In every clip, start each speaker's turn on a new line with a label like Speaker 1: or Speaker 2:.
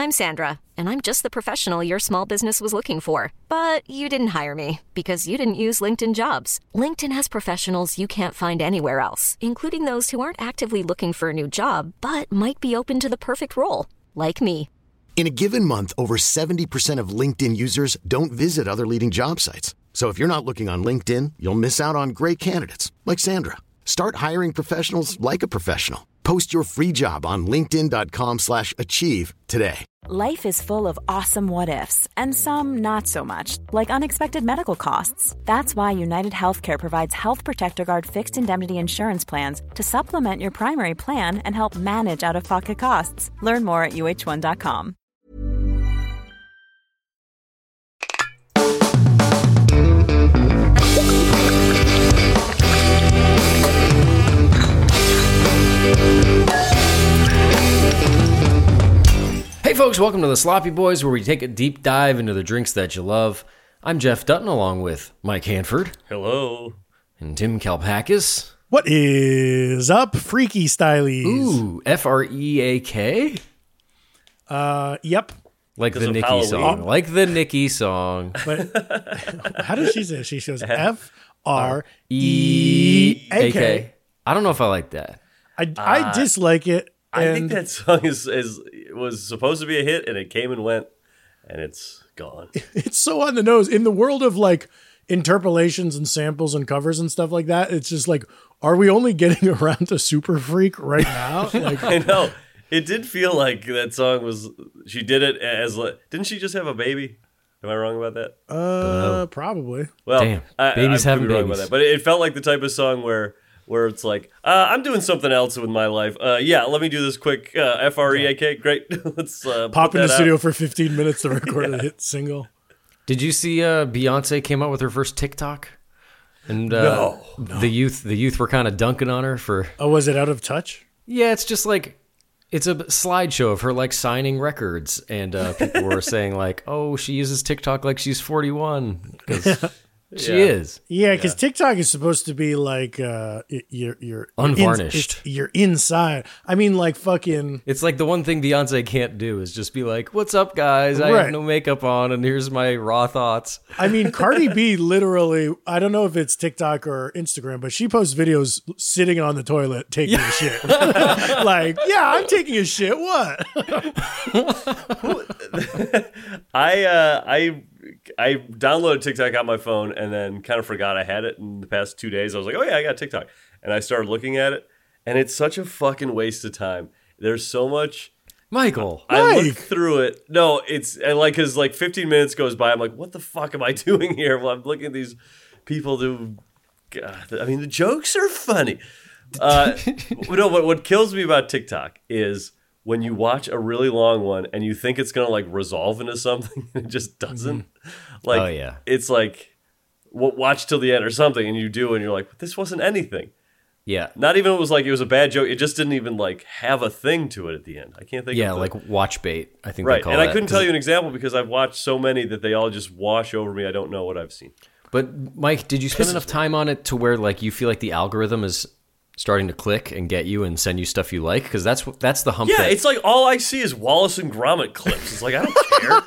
Speaker 1: I'm Sandra, and I'm just the professional your small business was looking for. But you didn't hire me because you didn't use LinkedIn Jobs. LinkedIn has professionals you can't find anywhere else, including those who aren't actively looking for a new job, but might be open to the perfect role, like me.
Speaker 2: In a given month, over 70% of LinkedIn users don't visit other leading job sites. So if you're not looking on LinkedIn, you'll miss out on great candidates like Sandra. Start hiring professionals like a professional. Post your free job on linkedin.com/achieve today.
Speaker 3: Life is full of awesome what-ifs, and some not so much, like unexpected medical costs. That's why United Healthcare provides Health Protector Guard fixed indemnity insurance plans to supplement your primary plan and help manage out-of-pocket costs. Learn more at uh1.com.
Speaker 4: Hey folks, welcome to the Sloppy Boys, where we take a deep dive into the drinks that you love. I'm Jeff Dutton, along with Mike Hanford.
Speaker 5: Hello.
Speaker 4: And Tim Kalpakis.
Speaker 6: What is up, freaky stylies?
Speaker 4: Ooh, F-R-E-A-K?
Speaker 6: Yep.
Speaker 4: Like the
Speaker 5: of
Speaker 4: Nicki
Speaker 5: Halloween.
Speaker 4: song. Like the Nicki song.
Speaker 6: But how does she say it? She goes F-R-E-A-K.
Speaker 4: E-A-K. I don't know if I like that.
Speaker 6: I dislike it.
Speaker 5: I think that song was supposed to be a hit, and it came and went, and it's gone.
Speaker 6: It's so on the nose. In the world of like interpolations and samples and covers and stuff like that, it's just like, are we only getting around to Super Freak right now? Like,
Speaker 5: I know. It did feel like that song was, she did it as, didn't she just have a baby? Am I wrong about that?
Speaker 6: Probably.
Speaker 5: Well,
Speaker 4: Damn.
Speaker 5: I
Speaker 4: Babies
Speaker 5: could
Speaker 4: having
Speaker 5: be wrong
Speaker 4: babies.
Speaker 5: about that. But it felt like the type of song where it's like, I'm doing something else with my life. Yeah, let me do this quick F-R-E-A-K. Great. Let's
Speaker 6: Pop
Speaker 5: put
Speaker 6: in the
Speaker 5: that
Speaker 6: studio
Speaker 5: out.
Speaker 6: for 15 minutes to record a hit single.
Speaker 4: Did you see Beyonce came out with her first TikTok? And
Speaker 5: No.
Speaker 4: the youth were kind of dunking on her for...
Speaker 6: Oh, was it Out of Touch?
Speaker 4: Yeah, it's just like... It's a slideshow of her like signing records, and people were saying like, "Oh, she uses TikTok like she's 41 because she is."
Speaker 6: Yeah, because TikTok is supposed to be like you're
Speaker 4: Unvarnished.
Speaker 6: You're inside. I mean, like fucking.
Speaker 4: It's like the one thing Beyonce can't do is just be like, "What's up, guys? I
Speaker 6: Right.
Speaker 4: have no makeup on, and here's my raw thoughts."
Speaker 6: I mean, Cardi B literally, I don't know if it's TikTok or Instagram, but she posts videos sitting on the toilet taking a shit. Like, yeah, I'm taking a shit. What?
Speaker 5: I downloaded TikTok on my phone and then kind of forgot I had it in the past 2 days. I was like, oh yeah, I got TikTok. And I started looking at it, and it's such a fucking waste of time. There's so much.
Speaker 4: Michael,
Speaker 5: I
Speaker 6: Mike.
Speaker 5: look through it. No, it's and like, because like 15 minutes goes by. I'm like, what the fuck am I doing here? Well, I'm looking at these people do. God, I mean, the jokes are funny. No, but what kills me about TikTok is when you watch a really long one and you think it's gonna like resolve into something, and it just doesn't. Like,
Speaker 4: Oh, yeah.
Speaker 5: it's like watch till the end or something, and you do, and you're like, but this wasn't anything.
Speaker 4: yeah,
Speaker 5: Not even it was like it was a bad joke. It just didn't even like have a thing to it at the end. I can't think.
Speaker 4: yeah,
Speaker 5: of the,
Speaker 4: like watch bait. I think they
Speaker 5: right.
Speaker 4: call
Speaker 5: And
Speaker 4: that.
Speaker 5: I couldn't tell you an example because I've watched so many that they all just wash over me. I don't know what I've seen.
Speaker 4: But Mike, did you spend enough time on it to where like you feel like the algorithm is starting to click and get you and send you stuff you like? Because that's the hump.
Speaker 5: Yeah,
Speaker 4: that,
Speaker 5: it's like all I see is Wallace and Gromit clips. It's like I don't care.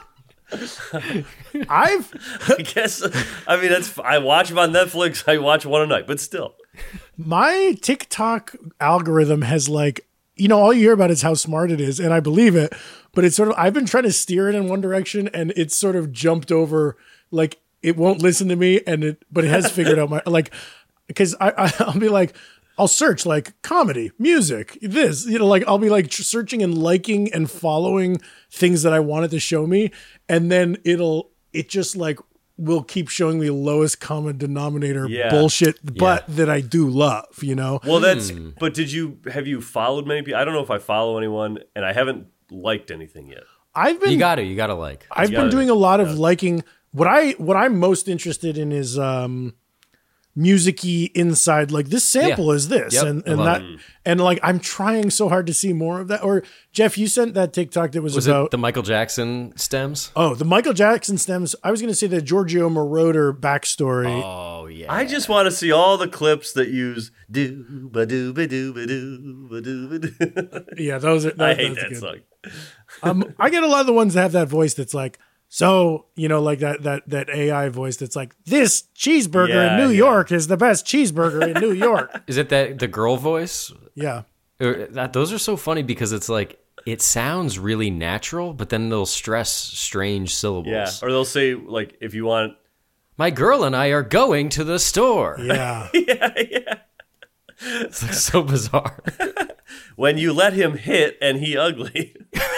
Speaker 5: I guess. I mean, I watch them on Netflix. I watch one a night, but still.
Speaker 6: My TikTok algorithm has like, all you hear about is how smart it is, and I believe it, but it's sort of, I've been trying to steer it in one direction, and it's sort of jumped over, like, it won't listen to me, but it has figured out my, like, because I'll be like, I'll search like comedy, music, this, like I'll be like searching and liking and following things that I want it to show me. And then it just like will keep showing me lowest common denominator bullshit, but that I do love,
Speaker 5: Well, but have you followed many people? I don't know if I follow anyone, and I haven't liked anything yet.
Speaker 4: you gotta like.
Speaker 6: I've been doing a lot of liking. What I'm most interested in is music-y inside, like this sample is this,
Speaker 4: Yep,
Speaker 6: and
Speaker 4: I love
Speaker 6: that,
Speaker 4: it.
Speaker 6: and like I'm trying so hard to see more of that. Or Jeff, you sent that TikTok that was
Speaker 4: Was
Speaker 6: about
Speaker 4: it the Michael Jackson stems?
Speaker 6: the Michael Jackson stems. I was going to say the Giorgio Moroder backstory.
Speaker 4: Oh yeah.
Speaker 5: I just want to see all the clips that use do ba do ba do ba do ba do ba do.
Speaker 6: Yeah, those are.
Speaker 5: I hate
Speaker 6: that's
Speaker 5: that
Speaker 6: good.
Speaker 5: song.
Speaker 6: I get a lot of the ones that have that voice that's like, so, like that AI voice that's like, this cheeseburger in New York is the best cheeseburger in New York.
Speaker 4: Is it that the girl voice?
Speaker 6: Yeah.
Speaker 4: Those are so funny because it's like, it sounds really natural, but then they'll stress strange syllables.
Speaker 5: Yeah, or they'll say, like, if you want...
Speaker 4: My girl and I are going to the store.
Speaker 6: Yeah.
Speaker 5: yeah.
Speaker 4: It's like so bizarre.
Speaker 5: When you let him hit and he ugly.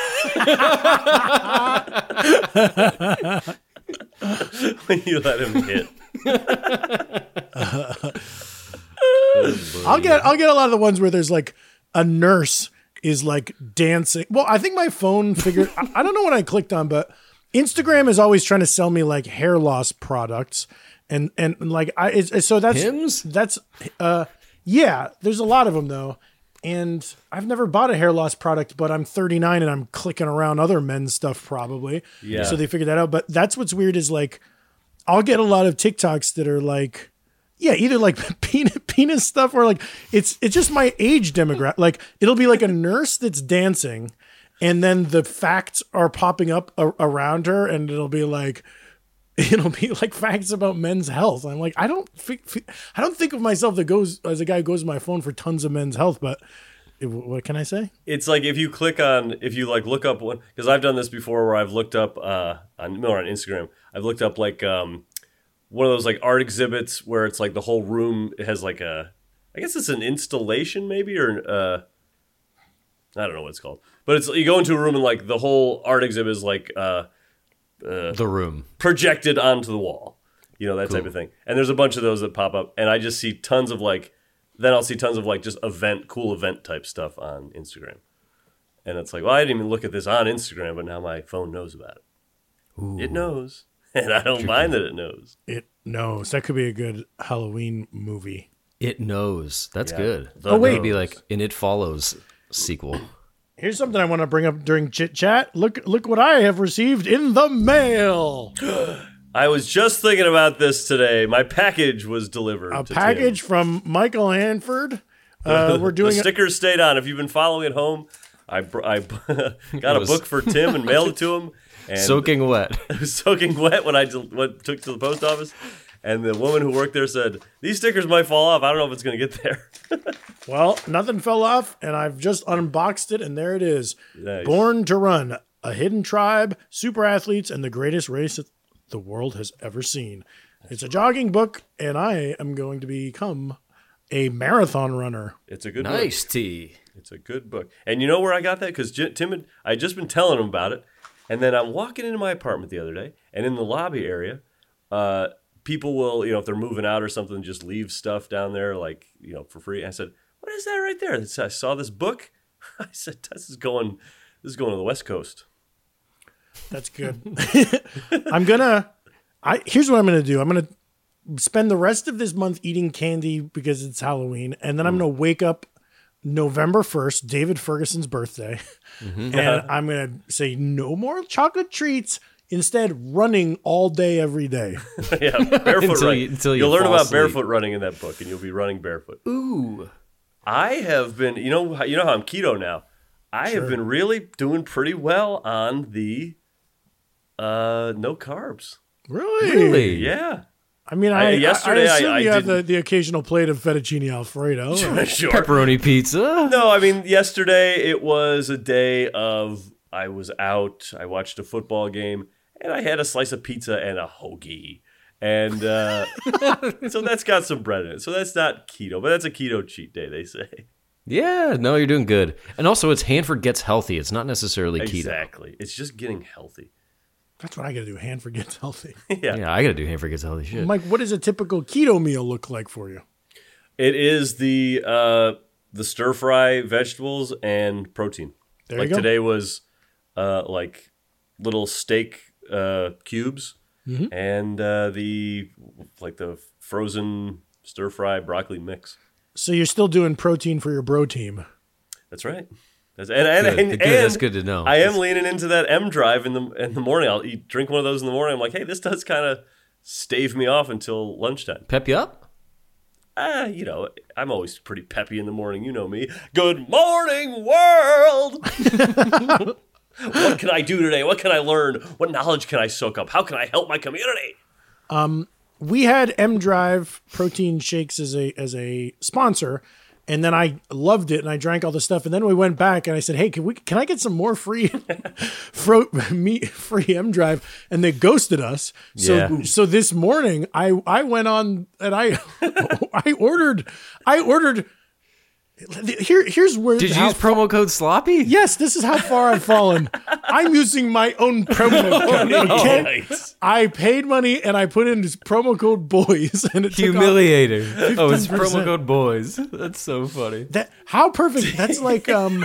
Speaker 5: When you let him hit.
Speaker 6: I'll get a lot of the ones where there's like a nurse is like dancing. Well, I think my phone figured, I don't know what I clicked on, but Instagram is always trying to sell me like hair loss products. And like, so that's,
Speaker 4: Hims?
Speaker 6: That's, yeah, there's a lot of them though. And I've never bought a hair loss product, but I'm 39 and I'm clicking around other men's stuff probably.
Speaker 5: Yeah.
Speaker 6: So they figured that out. But that's what's weird is like, I'll get a lot of TikToks that are like, yeah, either like penis stuff or like it's just my age demographic. Like it'll be like a nurse that's dancing, and then the facts are popping up around her, and it'll be like facts about men's health. I'm like, I don't think of myself as a guy who goes to my phone for tons of men's health, but what can I say?
Speaker 5: It's like if you like look up one, because I've done this before where I've looked up on Instagram. I've looked up like one of those like art exhibits where it's like the whole room has like I guess it's an installation maybe, or I don't know what it's called, but it's, you go into a room and like the whole art exhibit is like
Speaker 4: The Room
Speaker 5: projected onto the wall, that type of thing. And there's a bunch of those that pop up, and I just see tons of like, then I'll see tons of like just cool event type stuff on Instagram. And it's like, well, I didn't even look at this on Instagram, but now my phone knows about it. Ooh. It knows. And I don't mind that it knows.
Speaker 6: It knows. That could be a good Halloween movie.
Speaker 4: It Knows. That's good.
Speaker 6: Wait.
Speaker 4: Maybe like an It Follows sequel.
Speaker 6: Here's something I want to bring up during chit chat. Look what I have received in the mail.
Speaker 5: I was just thinking about this today. My package was delivered.
Speaker 6: A package from Michael Hanford. We're doing
Speaker 5: the stickers stayed on. If you've been following at home, I got a book for Tim and mailed it to him. And
Speaker 4: soaking wet.
Speaker 5: It was soaking wet when I took it to the post office. And the woman who worked there said, these stickers might fall off. I don't know if it's going to get there.
Speaker 6: Well, nothing fell off, and I've just unboxed it, and there it is.
Speaker 5: Nice.
Speaker 6: Born to Run, a hidden tribe, super athletes, and the greatest race that the world has ever seen. It's a jogging book, and I am going to become a marathon runner.
Speaker 5: It's a good book.
Speaker 4: Nice tea.
Speaker 5: It's a good book. And you know where I got that? Because Tim I had just been telling him about it. And then I'm walking into my apartment the other day, and in the lobby area, people will, if they're moving out or something, just leave stuff down there, like, for free. And I said, what is that right there? And I saw this book. I said, this is going to the West Coast.
Speaker 6: That's good. Here's what I'm going to do. I'm going to spend the rest of this month eating candy because it's Halloween. And then I'm going to wake up November 1st, David Ferguson's birthday. Mm-hmm. And I'm going to say no more chocolate treats. Instead, running all day, every day.
Speaker 5: Yeah, barefoot running. You'll learn about
Speaker 4: asleep.
Speaker 5: barefoot running in that book, and you'll be running barefoot.
Speaker 4: Ooh.
Speaker 5: I have been, you know how I'm keto now. I have been really doing pretty well on the no carbs.
Speaker 6: Really?
Speaker 5: Yeah.
Speaker 6: I mean,
Speaker 5: yesterday
Speaker 6: I assume
Speaker 5: I
Speaker 6: you have
Speaker 5: didn't-
Speaker 6: the occasional plate of fettuccine Alfredo. Right?
Speaker 5: Sure.
Speaker 4: Pepperoni pizza.
Speaker 5: No, I mean, yesterday it was a day of, I was out, I watched a football game, and I had a slice of pizza and a hoagie. And so that's got some bread in it. So that's not keto, but that's a keto cheat day, they say.
Speaker 4: Yeah, no, you're doing good. And also, it's Hanford Gets Healthy. It's not necessarily keto.
Speaker 5: Exactly. It's just getting healthy.
Speaker 6: That's what I got to do. Hanford Gets Healthy.
Speaker 4: Yeah, I got to do Hanford Gets Healthy shit.
Speaker 6: Mike, what does a typical keto meal look like for you?
Speaker 5: It is the stir fry vegetables and protein.
Speaker 6: There you
Speaker 5: like
Speaker 6: go.
Speaker 5: Today was like little steak cubes and the frozen stir fry broccoli mix.
Speaker 6: So you're still doing protein for your bro team.
Speaker 5: That's right. And
Speaker 4: That's good to know.
Speaker 5: I am leaning into that M drive in the morning. I'll drink one of those in the morning. I'm like, hey, this does kind of stave me off until lunchtime.
Speaker 4: Pep you up?
Speaker 5: I'm always pretty peppy in the morning. You know me. Good morning, world. What can I do today? What can I learn? What knowledge can I soak up? How can I help my community?
Speaker 6: We had M Drive protein shakes as a sponsor, and then I loved it and I drank all the stuff. And then we went back and I said, "Hey, can I get some more free free M Drive?" And they ghosted us. So this morning I went on and I ordered. Here's where
Speaker 4: Did you use promo code sloppy?
Speaker 6: Yes, this is how far I've fallen. I'm using my own promo code. Okay?
Speaker 5: Nice.
Speaker 6: I paid money and I put in this promo code boys and it
Speaker 4: Humiliator. Oh, it's
Speaker 6: 15%.
Speaker 4: promo code boys. That's so funny.
Speaker 6: How perfect. That's like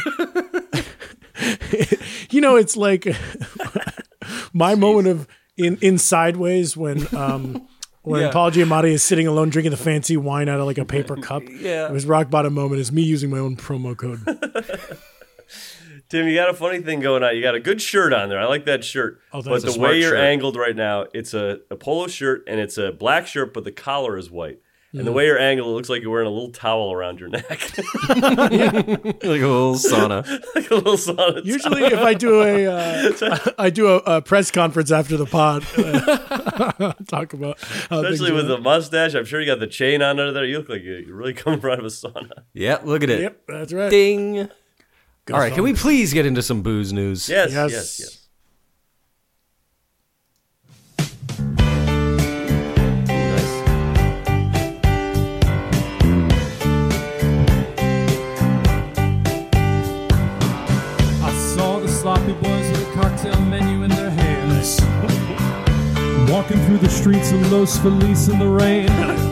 Speaker 6: it's like my moment of in Sideways when Paul Giamatti is sitting alone drinking the fancy wine out of like a paper cup.
Speaker 4: Yeah.
Speaker 6: It was rock bottom moment is me using my own promo code.
Speaker 5: Tim, you got a funny thing going on. You got a good shirt on there. I like that shirt.
Speaker 6: Oh,
Speaker 5: but
Speaker 6: that's
Speaker 5: the
Speaker 6: a
Speaker 5: way
Speaker 4: smart
Speaker 5: you're
Speaker 4: shirt.
Speaker 5: angled right now, it's a polo shirt and it's a black shirt, but the collar is white. And the way you're angled, it looks like you're wearing a little towel around your neck.
Speaker 4: Like a little sauna.
Speaker 5: Like a little sauna
Speaker 6: Usually if I do a press conference after the pod, talk about how
Speaker 5: Especially
Speaker 6: things
Speaker 5: with
Speaker 6: are.
Speaker 5: the mustache. I'm sure you got the chain on under there. You look like you're really coming right out of a sauna.
Speaker 4: Yeah, look at it.
Speaker 6: Yep, that's right.
Speaker 4: Ding. All right,
Speaker 6: on.
Speaker 4: can we please get into some booze news?
Speaker 5: Yes,
Speaker 6: Yes.
Speaker 5: yes, yes.
Speaker 7: I saw the sloppy boys with a cocktail menu in their hands, walking through the streets of Los Feliz in the rain.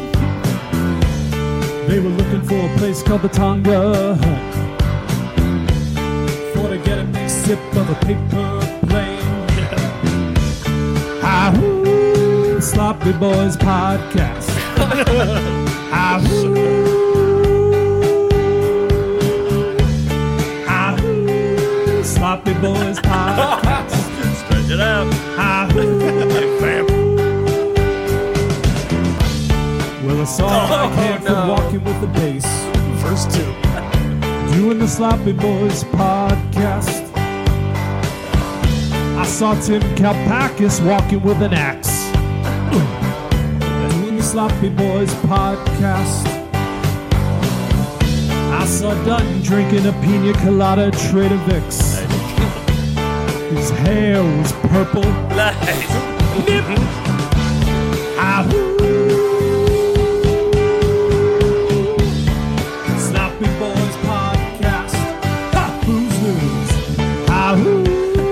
Speaker 7: They were looking for a place called the Tonga Hut, for to get a big sip of a paper plane. Ah-hoo, Sloppy Boys Podcast. Ah-hoo. Sloppy Boys Podcast.
Speaker 5: Stretch it out.
Speaker 7: Well, I saw Mike Hanford walking with the bass,
Speaker 6: First two.
Speaker 7: doing the Sloppy Boys Podcast. I saw Tim Kalpakis walking with an axe, doing the Sloppy Boys Podcast. I saw Dutton drinking a pina colada Trader Vic's. His hair was purple.
Speaker 5: Nice.
Speaker 7: Ah-hoo. Sloppy Boys Podcast. Ha! Who's news? Ah-hoo.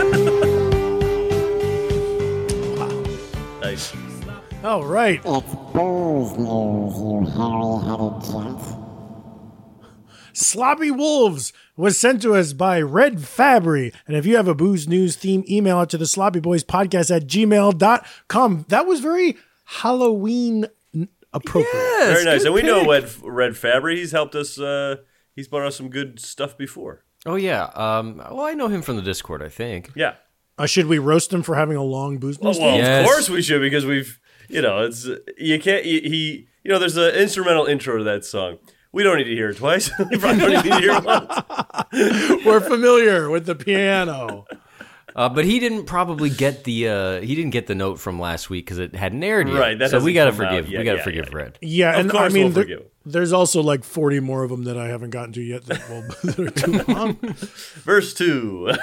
Speaker 5: Nice.
Speaker 6: All right.
Speaker 8: It's booze news, you hairy-headed gent.
Speaker 6: Sloppy Wolves was sent to us by Red Fabry. And if you have a booze news theme, email it to the sloppyboyspodcast@gmail.com. That was very Halloween appropriate.
Speaker 5: Very nice.
Speaker 4: good
Speaker 5: And we know
Speaker 4: pick.
Speaker 5: Red Fabry. He's helped us. He's brought us some good stuff before.
Speaker 4: Oh, yeah. Well, I know him from the Discord, I think.
Speaker 5: Yeah.
Speaker 6: Should we roast him for having a long booze news
Speaker 5: Well,
Speaker 6: theme?
Speaker 4: Yes.
Speaker 5: of course we should, because we've, it's, you can't, there's an instrumental intro to that song. We don't need to hear it twice. We probably don't need to hear it once.
Speaker 6: We're familiar with the piano.
Speaker 4: But he didn't probably get the note from last week because it hadn't aired yet.
Speaker 5: Right, that
Speaker 4: so we
Speaker 5: hasn't
Speaker 4: got to
Speaker 5: come out
Speaker 4: forgive.
Speaker 5: yet.
Speaker 4: We got to
Speaker 5: Yeah,
Speaker 4: forgive
Speaker 5: yeah.
Speaker 4: Red.
Speaker 6: Yeah,
Speaker 5: Of
Speaker 6: and
Speaker 5: course
Speaker 6: I mean,
Speaker 5: we'll forgive him.
Speaker 6: there's also like 40 more of them that I haven't gotten to yet that are too long.
Speaker 5: Verse 2.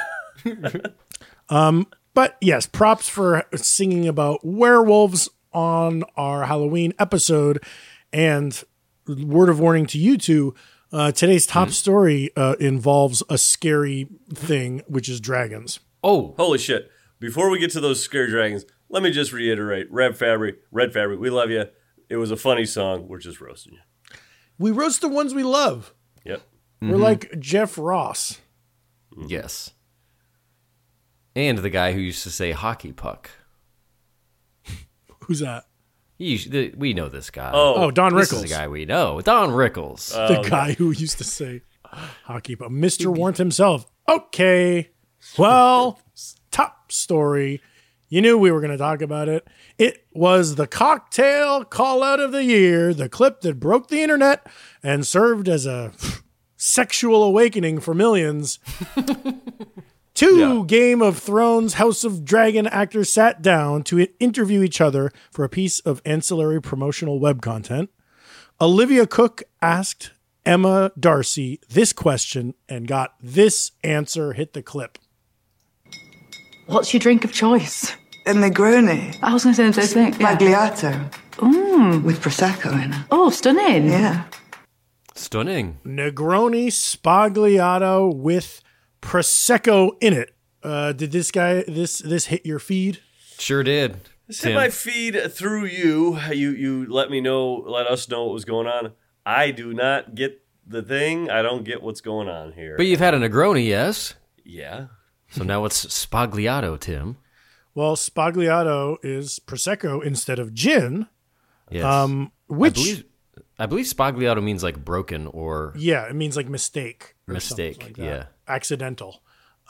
Speaker 6: But yes, props for singing about werewolves on our Halloween episode. And word of warning to you two, today's top story involves a scary thing, which is dragons.
Speaker 4: Oh,
Speaker 5: Holy shit. Before we get to those scary dragons, let me just reiterate. Red Fabry, we love you. It was a funny song. We're just roasting you.
Speaker 6: We roast the ones we love.
Speaker 5: Yep.
Speaker 6: We're like Jeff Ross.
Speaker 4: yes. And the guy who used to say hockey puck.
Speaker 6: Who's that?
Speaker 4: We know this guy.
Speaker 6: Oh, Don
Speaker 4: This
Speaker 6: Rickles.
Speaker 4: is the guy we know. Don Rickles.
Speaker 6: The guy who used to say hockey, but Mr. Warrant himself. Okay. Well, top story. You knew we were going to talk about it. It was the cocktail call out of the year, the clip that broke the internet and served as a sexual awakening for millions. Two Game of Thrones House of Dragon actors sat down to interview each other for a piece of ancillary promotional web content. Olivia Cook asked Emma Darcy this question and got this answer. Hit the clip.
Speaker 9: What's your drink of choice?
Speaker 10: A Negroni.
Speaker 9: I was going to say the same thing.
Speaker 10: Spagliato. With Prosecco in it.
Speaker 9: Oh, stunning.
Speaker 10: Yeah.
Speaker 4: Stunning.
Speaker 6: Negroni Spagliato with Prosecco in it. Did this guy this hit your feed?
Speaker 4: Sure did.
Speaker 5: This hit my feed through you. You let us know what was going on. I do not get the thing. I don't get what's going on here.
Speaker 4: But you've had a Negroni, yes?
Speaker 5: Yeah.
Speaker 4: So now it's Spagliato, Tim.
Speaker 6: Well, Spagliato is Prosecco instead of gin.
Speaker 4: Yes.
Speaker 6: Which
Speaker 4: I believe Spagliato means like broken or
Speaker 6: it means like mistake. Or
Speaker 4: mistake.
Speaker 6: like that.
Speaker 4: Yeah.
Speaker 6: Accidental.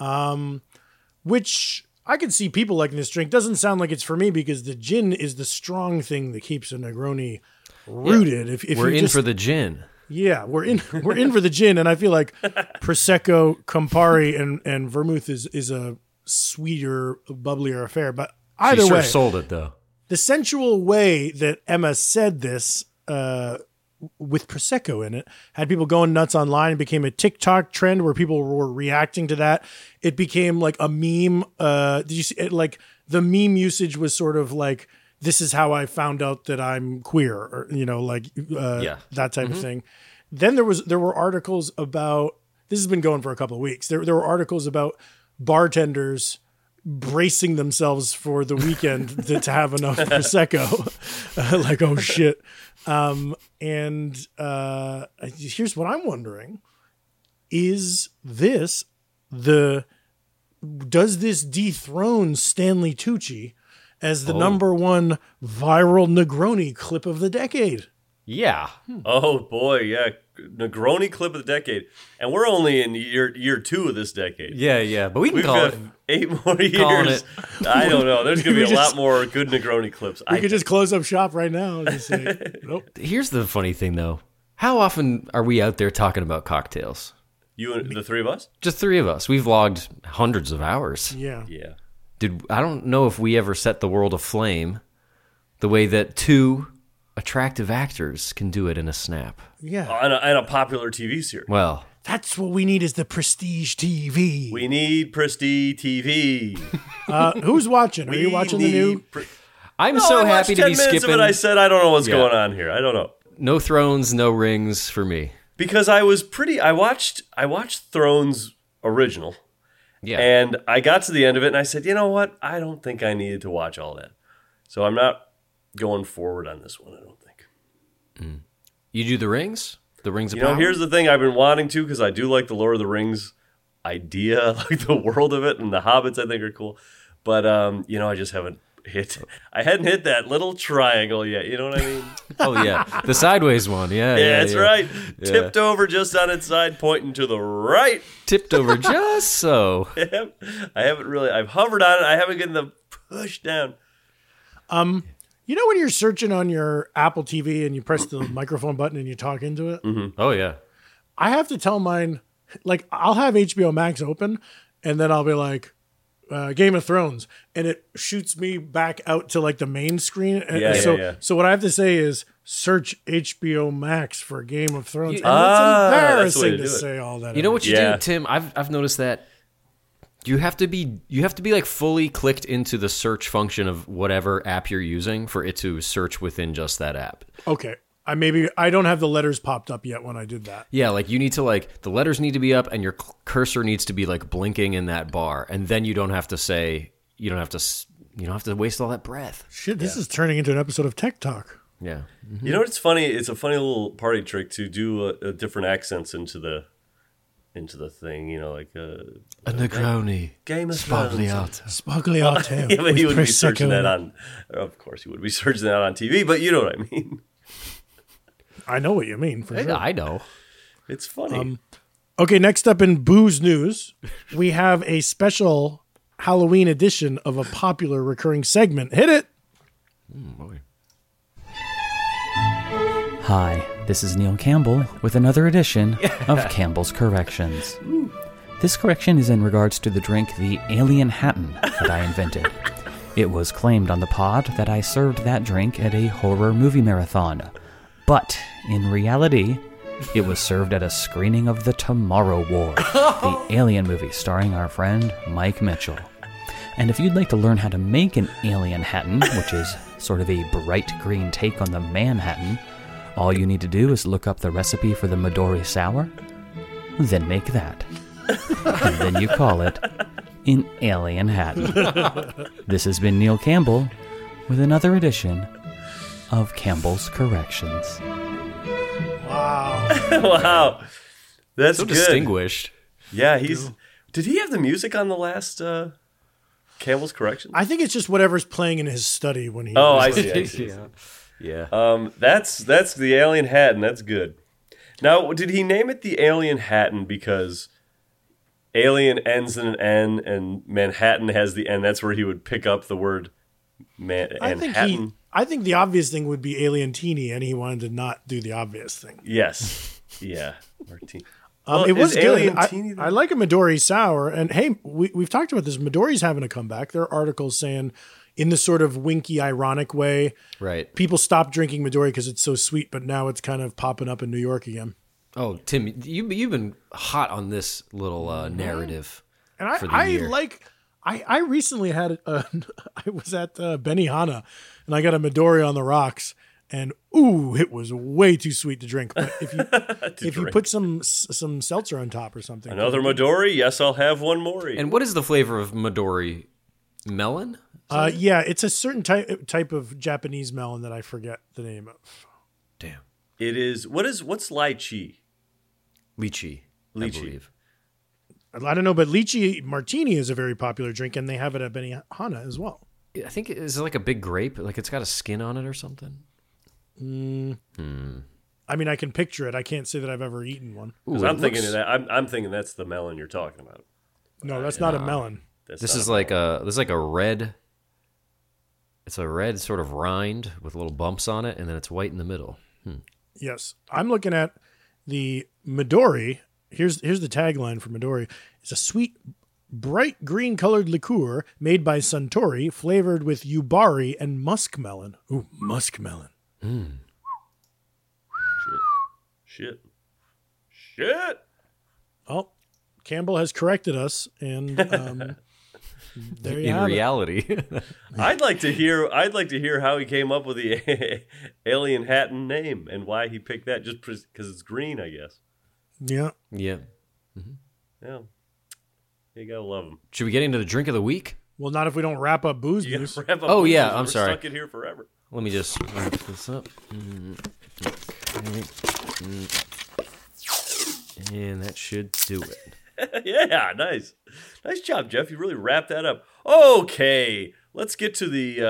Speaker 6: Which I could see people liking this drink. Doesn't sound like it's for me because the gin is the strong thing that keeps a Negroni rooted.
Speaker 4: Yeah.
Speaker 6: If
Speaker 4: we're in for the gin.
Speaker 6: Yeah, we're in for the gin, and I feel like Prosecco, Campari, and Vermouth is a sweeter, bubblier affair. But either
Speaker 4: way,
Speaker 6: sold
Speaker 4: it though.
Speaker 6: The sensual way that Emma said this, with Prosecco in it, had people going nuts online. It became a TikTok trend where people were reacting to that. It became like a meme. Did you see it? Like the meme usage was sort of like, this is how I found out that I'm queer, or that type of thing. Then there were articles about, this has been going for a couple of weeks. There were articles about bartenders bracing themselves for the weekend to have enough Prosecco. Like, oh shit. Here's what I'm wondering. Does this dethrone Stanley Tucci as the number one viral Negroni clip of the decade?
Speaker 4: Yeah.
Speaker 5: Oh boy, yeah. Negroni clip of the decade. And we're only in year 2 of this decade.
Speaker 4: Yeah. But we've
Speaker 5: got 8 more years. I don't know. There's going to be a lot more good Negroni clips.
Speaker 6: We could just close up shop right now and just say, nope.
Speaker 4: Here's the funny thing, though. How often are we out there talking about cocktails?
Speaker 5: You and the 3 of us?
Speaker 4: Just 3 of us. We've logged hundreds of hours.
Speaker 6: Yeah.
Speaker 4: I don't know if we ever set the world aflame the way that 2 attractive actors can do it in a snap.
Speaker 6: Yeah.
Speaker 5: On a popular TV series.
Speaker 4: Well,
Speaker 6: that's what we need is the Prestige TV.
Speaker 5: We need Prestige TV.
Speaker 6: Who's watching? Are you watching the new?
Speaker 4: I'm so happy to be skipping.
Speaker 5: Of it, I said I don't know what's going on here. I don't know.
Speaker 4: No Thrones, no Rings for me.
Speaker 5: Because I watched Thrones original.
Speaker 4: Yeah.
Speaker 5: And I got to the end of it and I said, you know what? I don't think I needed to watch all that. So I'm not going forward on this one, I don't think.
Speaker 4: You do the Rings? The Rings of
Speaker 5: Power?
Speaker 4: Here's
Speaker 5: the thing I've been wanting to, because I do like the Lord of the Rings idea, like the world of it, and the hobbits I think are cool. But, I just hadn't hit that little triangle yet, you know what I mean?
Speaker 4: Oh, yeah. The sideways one, yeah.
Speaker 5: That's right. Yeah. Tipped over just on its side, pointing to the right.
Speaker 4: Tipped over just so.
Speaker 5: I've hovered on it. I haven't gotten the push down.
Speaker 6: You know when you're searching on your Apple TV and you press the microphone button and you talk into it?
Speaker 5: Mm-hmm.
Speaker 4: Oh, yeah.
Speaker 6: I have to tell mine, like, I'll have HBO Max open and then I'll be like, Game of Thrones, and it shoots me back out to like the main screen. And so what I have to say is search HBO Max for Game of Thrones. And it's embarrassing to say all that.
Speaker 4: You know what you do, Tim? I've noticed that you have to be like fully clicked into the search function of whatever app you're using for it to search within just that app.
Speaker 6: Okay. I don't have the letters popped up yet when I did that.
Speaker 4: Yeah, like you need to the letters need to be up and your cursor needs to be like blinking in that bar, and then you don't have to waste all that breath.
Speaker 6: Shit, this is turning into an episode of Tech Talk.
Speaker 4: Yeah.
Speaker 5: Mm-hmm. You know what's funny? It's a funny little party trick to do a different accents into the thing, like a
Speaker 4: Negroni,
Speaker 5: Game of
Speaker 6: Spagliato.
Speaker 5: Yeah, but he would be searching that on. Of course, he would be searching that on TV. But you know what I mean.
Speaker 6: I know what you mean. For sure.
Speaker 4: I know.
Speaker 5: It's funny.
Speaker 6: Okay, next up in booze news, we have a special Halloween edition of a popular recurring segment. Hit it.
Speaker 4: Boy.
Speaker 11: Hi, this is Neil Campbell with another edition of Campbell's Corrections. This correction is in regards to the drink, the Alien Hatton, that I invented. It was claimed on the pod that I served that drink at a horror movie marathon. But, in reality, it was served at a screening of The Tomorrow War, the Alien movie starring our friend Mike Mitchell. And if you'd like to learn how to make an Alien Hatton, which is sort of a bright green take on the Manhattan, all you need to do is look up the recipe for the Midori Sour, then make that. And then you call it an Alien Hatton. This has been Neil Campbell with another edition of Campbell's Corrections.
Speaker 6: Wow.
Speaker 5: Wow. That's
Speaker 4: so
Speaker 5: good.
Speaker 4: distinguished.
Speaker 5: Yeah, did he have the music on the last Campbell's Corrections?
Speaker 6: I think it's just whatever's playing in his study when he.
Speaker 5: Oh, I see.
Speaker 4: Yeah.
Speaker 5: That's the Alien Hatton. That's good. Now, did he name it the Alien Hatton because alien ends in an N and Manhattan has the N? That's where he would pick up the word Manhattan.
Speaker 6: I think the obvious thing would be Alien Teeny, and he wanted to not do the obvious thing.
Speaker 5: Yes. Yeah. Martini.
Speaker 6: It was good.
Speaker 5: Teeny
Speaker 6: I like a Midori Sour. And hey, we've talked about this. Midori's having a comeback. There are articles saying, in the sort of winky, ironic way,
Speaker 4: right?
Speaker 6: People stopped drinking Midori because it's so sweet, but now it's kind of popping up in New York again.
Speaker 4: Oh, Tim, you've been hot on this little narrative.
Speaker 6: And I recently had I was at Benihana, and I got a Midori on the rocks. And ooh, it was way too sweet to drink. But if you put some seltzer on top or something,
Speaker 5: another Midori, yes, I'll have one more.
Speaker 4: And what is the flavor of Midori? Melon?
Speaker 6: Yeah, it's a certain type of Japanese melon that I forget the name of.
Speaker 4: Damn.
Speaker 5: It is. What's lychee?
Speaker 4: Lychee. I believe.
Speaker 6: I don't know, but lychee martini is a very popular drink, and they have it at Benihana as well.
Speaker 4: I think it's like a big grape, like it's got a skin on it or something.
Speaker 6: I mean, I can picture it. I can't say that I've ever eaten one.
Speaker 5: Ooh, I'm thinking of that. I'm thinking that's the melon you're talking about.
Speaker 6: No, that's not a melon.
Speaker 4: This is like a red. It's a red sort of rind with little bumps on it, and then it's white in the middle.
Speaker 6: Yes, I'm looking at the Midori. Here's the tagline for Midori. It's a sweet, bright green colored liqueur made by Suntory, flavored with yubari and muskmelon. Ooh, muskmelon.
Speaker 5: Shit.
Speaker 6: Oh, Campbell has corrected us, and there you have
Speaker 4: reality.
Speaker 6: it.
Speaker 5: I'd like to hear how he came up with the Alien Hatton name and why he picked that. Just because it's green, I guess.
Speaker 6: Yeah.
Speaker 4: Mm-hmm.
Speaker 5: Yeah. You gotta love him.
Speaker 4: Should we get into the drink of the week?
Speaker 6: Well, not if we don't wrap up booze news.
Speaker 5: I'm
Speaker 4: sorry.
Speaker 5: Stuck in here forever.
Speaker 4: Let me just wrap this up. And that should do it.
Speaker 5: Yeah, nice job, Jeff. You really wrapped that up. Okay, let's get to it.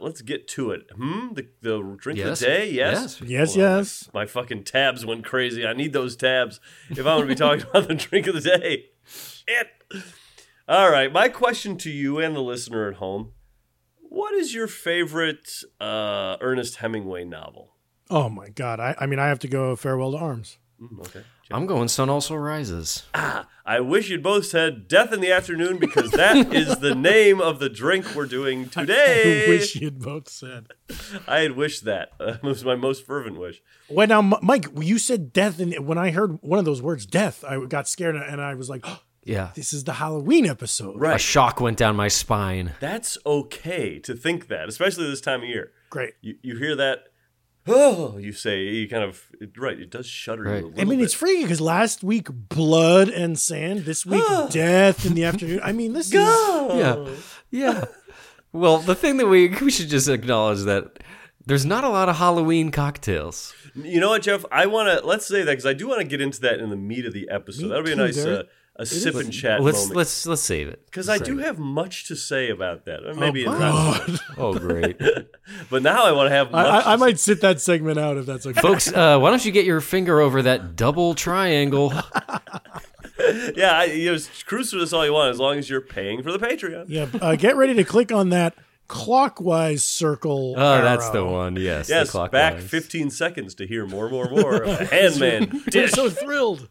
Speaker 5: The drink of the day.
Speaker 6: Yes.
Speaker 5: My fucking tabs went crazy. I need those tabs if I'm going to be talking about the drink of the day. Shit. All right, my question to you and the listener at home: what is your favorite Ernest Hemingway novel?
Speaker 6: Oh my God! I mean, I have to go Farewell to Arms.
Speaker 5: Okay.
Speaker 4: I'm going Sun Also Rises.
Speaker 5: I wish you'd both said Death in the Afternoon because that is the name of the drink we're doing today.
Speaker 6: I wish you'd both said.
Speaker 5: I had wished that. It was my most fervent wish.
Speaker 6: Well, now, Mike, you said death, and when I heard one of those words, death, I got scared, and I was like, oh,
Speaker 4: yeah,
Speaker 6: this is the Halloween episode.
Speaker 5: Right.
Speaker 4: A shock went down my spine.
Speaker 5: That's okay to think that, especially this time of year.
Speaker 6: Great.
Speaker 5: You hear that? Oh, you say, you kind of, right, it does shudder you a little bit.
Speaker 6: I mean, it's freaky because last week, blood and sand. This week, death in the afternoon. I mean, this is...
Speaker 4: Yeah. Well, the thing that we should just acknowledge that there's not a lot of Halloween cocktails.
Speaker 5: You know what, Jeff? Let's say that because I do want to get into that in the meat of the episode. That'll be a nice sip and chat moment.
Speaker 4: Let's save it.
Speaker 5: Because I do have much to say about that. Maybe
Speaker 4: Oh, great.
Speaker 5: But now I want to have much.
Speaker 6: I might sit that segment out if that's okay.
Speaker 4: Folks, why don't you get your finger over that double triangle?
Speaker 5: Yeah, cruise through this all you want as long as you're paying for the Patreon.
Speaker 6: Yeah, get ready to click on that clockwise circle.
Speaker 4: Oh, that's the one. Yes,
Speaker 5: the
Speaker 4: clockwise.
Speaker 5: Back 15 seconds to hear more of the Handman.
Speaker 6: We're so thrilled.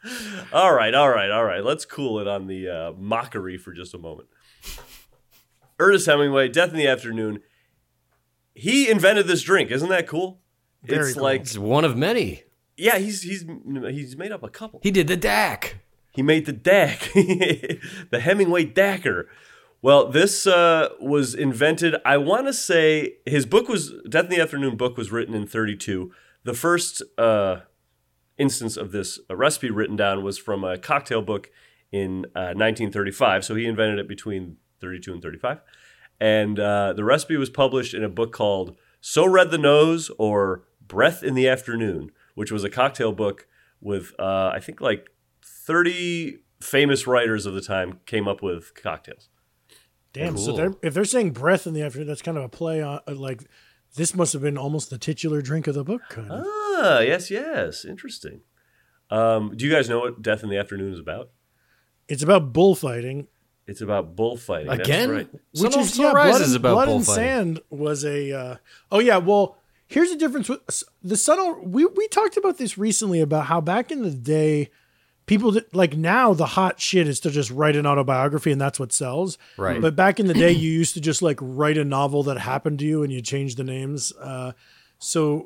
Speaker 5: All right. Let's cool it on the mockery for just a moment. Ernest Hemingway, Death in the Afternoon. He invented this drink. Isn't that cool?
Speaker 6: Very cool.
Speaker 5: like
Speaker 4: It's one of many.
Speaker 5: Yeah, he's made up a couple.
Speaker 4: He did the DAC.
Speaker 5: He made the DAC, the Hemingway Dacker. Well, this was invented. I want to say his book was Death in the Afternoon book was written in 1932. The first instance of this recipe written down was from a cocktail book in 1935. So he invented it between 32 and 35. And the recipe was published in a book called So Red the Nose or Breath in the Afternoon, which was a cocktail book with, I think, like 30 famous writers of the time came up with cocktails.
Speaker 6: Damn.
Speaker 4: Cool.
Speaker 6: So if they're saying breath in the afternoon, that's kind of a play on like this must have been almost the titular drink of the book. Kind of.
Speaker 5: Ah, yes. Interesting. Do you guys know what Death in the Afternoon is about?
Speaker 6: It's about bullfighting.
Speaker 5: It's about bullfighting.
Speaker 4: Again?
Speaker 5: That's right.
Speaker 6: Which is
Speaker 4: Sunrise is about
Speaker 6: Blood and
Speaker 4: bullfighting.
Speaker 6: Sand was a. Oh yeah, well here's the difference with the Sun. We talked about this recently about how back in the day, people like now the hot shit is to just write an autobiography and that's what sells.
Speaker 4: Right.
Speaker 6: But back in the day, you used to just like write a novel that happened to you and you change the names. Sun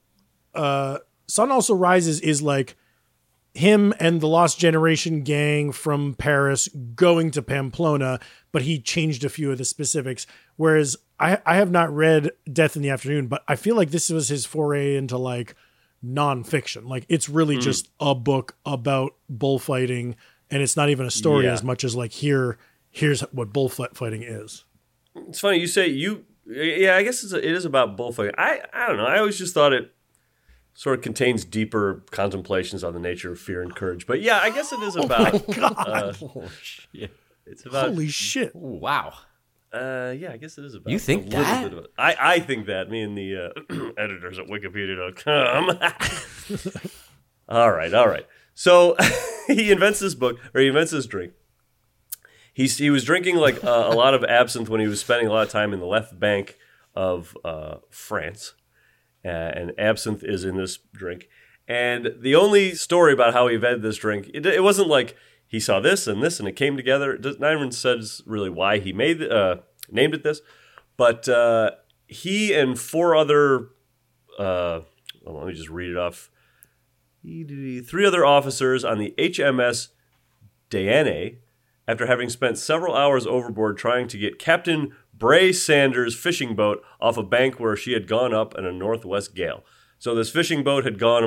Speaker 6: Also Rises is like him and the Lost Generation gang from Paris going to Pamplona, but he changed a few of the specifics. Whereas I have not read Death in the Afternoon, but I feel like this was his foray into like nonfiction. Like it's really just a book about bullfighting, and it's not even a story as much as like here's what bullfighting is.
Speaker 5: It's funny you say I guess it is about bullfighting. I don't know. I always just thought it sort of contains deeper contemplations on the nature of fear and courage. But yeah, I guess it is about.
Speaker 6: Oh my God.
Speaker 5: It's about.
Speaker 6: Holy shit!
Speaker 4: Wow.
Speaker 5: Yeah, I guess it is about.
Speaker 4: You think
Speaker 5: a little
Speaker 4: that?
Speaker 5: bit of it. I think that. Me and the editors at Wikipedia.com. All right. So he invents this book, or he invents this drink. He was drinking like a lot of absinthe when he was spending a lot of time in the left bank of France. And absinthe is in this drink. And the only story about how he invented this drink, it wasn't like he saw this and it came together. Not even says really why he named it this. But he and four other, let me just read it off. 3 other officers on the HMS Diane, after having spent several hours overboard trying to get Captain Bray Sanders' fishing boat off a bank where she had gone up in a northwest gale. So this fishing boat had gone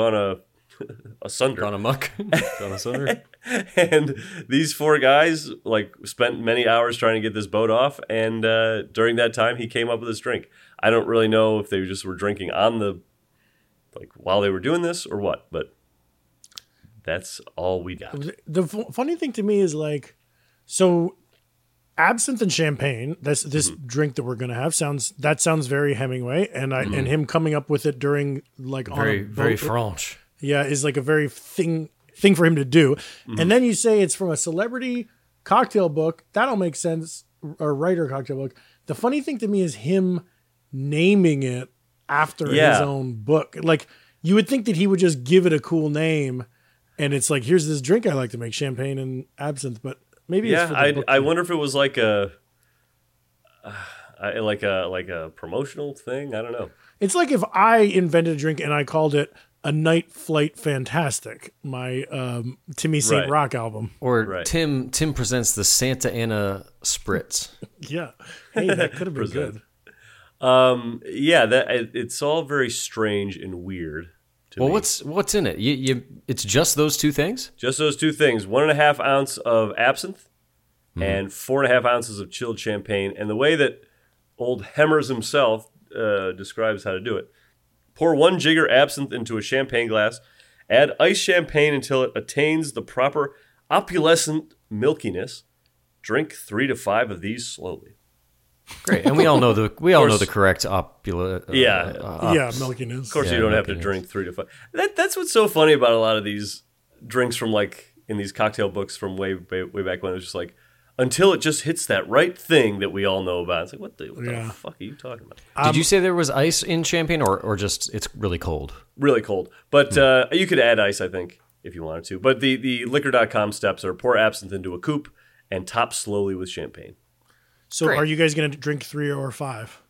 Speaker 5: asunder.
Speaker 4: Gone amok. Gone asunder.
Speaker 5: And these 4 guys like spent many hours trying to get this boat off. And during that time, he came up with this drink. I don't really know if they just were drinking on the while they were doing this or what, but that's all we got.
Speaker 6: The funny thing to me is like, so absinthe and champagne, this drink that we're going to have sounds very Hemingway, and and him coming up with it during like
Speaker 4: very French.
Speaker 6: Yeah, is like a very thing for him to do. And then you say it's from a celebrity cocktail book. That'll make sense. Or writer cocktail book. The funny thing to me is him naming it after his own book. Like you would think that he would just give it a cool name, and it's like, here's this drink I like to make, champagne and absinthe. But maybe it's for the book.
Speaker 5: I wonder if it was like a promotional thing. I don't know.
Speaker 6: It's like if I invented a drink and I called it a Night Flight Fantastic, my Timmy St. Rock album.
Speaker 4: Or Tim presents the Santa Ana Spritz.
Speaker 6: Yeah. Hey, that could have been good.
Speaker 5: It's all very strange and weird to me.
Speaker 4: What's in it? It's just those 2 things?
Speaker 5: Just those 2 things. 1.5 ounce of absinthe and 4.5 ounces of chilled champagne. And the way that old Hemmers himself describes how to do it. Pour 1 jigger absinthe into a champagne glass. Add iced champagne until it attains the proper opulescent milkiness. Drink 3 to 5 of these slowly.
Speaker 4: Great, and we all know the correct milkiness.
Speaker 6: Milkiness.
Speaker 5: Of course, you don't have to drink 3 to 5. That's what's so funny about a lot of these drinks from like in these cocktail books from way back when. It was just like until it just hits that right thing that we all know about. It's like what the fuck are you talking about?
Speaker 4: Did you say there was ice in champagne, or just it's really cold?
Speaker 5: Really cold, but you could add ice, I think. if you wanted to. But the liquor.com steps are pour absinthe into a coupe and top slowly with champagne.
Speaker 6: So
Speaker 4: Great.
Speaker 6: are you guys going to drink 3 or 5?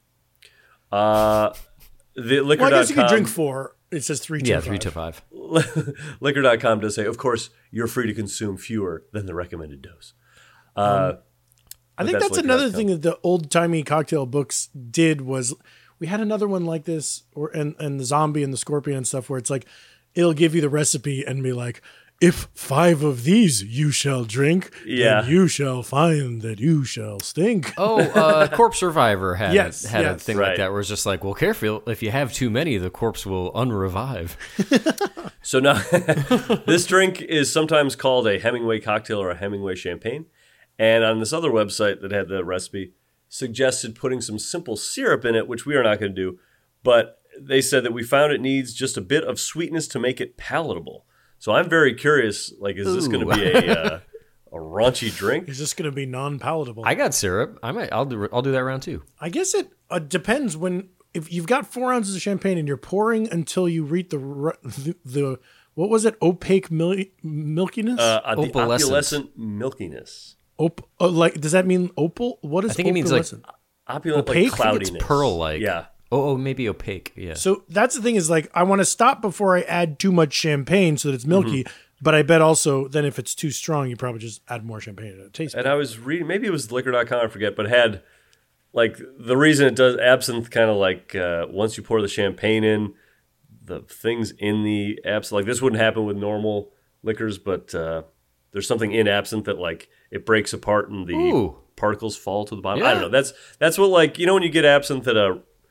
Speaker 5: The liquor.com.
Speaker 6: Well, I guess you could drink 4. It says 3 to 5.
Speaker 4: Yeah, 3 to 5.
Speaker 5: Liquor.com does say, of course, you're free to consume fewer than the recommended dose.
Speaker 6: I think that's another thing that the old-timey cocktail books did was we had another one like this, and the zombie and the scorpion and stuff, where it's like it'll give you the recipe and be like, if 5 of these you shall drink, then you shall find that you shall stink.
Speaker 4: Oh, Corpse Survivor had a thing
Speaker 5: Right.
Speaker 4: like that where it's just like, well, careful, if you have too many, the corpse will unrevive.
Speaker 5: So now, this drink is sometimes called a Hemingway cocktail or a Hemingway champagne. And on this other website that had the recipe, suggested putting some simple syrup in it, which we are not going to do. But they said that we found it needs just a bit of sweetness to make it palatable. So I'm very curious, like, is this going to be a raunchy drink?
Speaker 6: Is this going to be non-palatable?
Speaker 4: I got syrup. I'll do that round too.
Speaker 6: I guess it depends if you've got 4 ounces of champagne and you're pouring until you reach the what was it? Opaque milkiness?
Speaker 5: The opalescent milkiness.
Speaker 6: Does that mean opal? What is
Speaker 4: I think it means like
Speaker 5: opulent,
Speaker 6: opaque?
Speaker 5: like cloudiness.
Speaker 4: It's pearl-like.
Speaker 5: Yeah.
Speaker 4: Oh, maybe opaque. Yeah.
Speaker 6: So that's the thing is like, I want to stop before I add too much champagne so that it's milky. But I bet also then if it's too strong, you probably just add more champagne to taste.
Speaker 5: And I was reading, maybe it was liquor.com, I forget, but had like the reason it does absinthe kind of like once you pour the champagne in, the things in the absinthe, like this wouldn't happen with normal liquors, but there's something in absinthe that like it breaks apart and the particles fall to the bottom.
Speaker 4: Yeah.
Speaker 5: I don't know. That's what like, you know, when you get absinthe at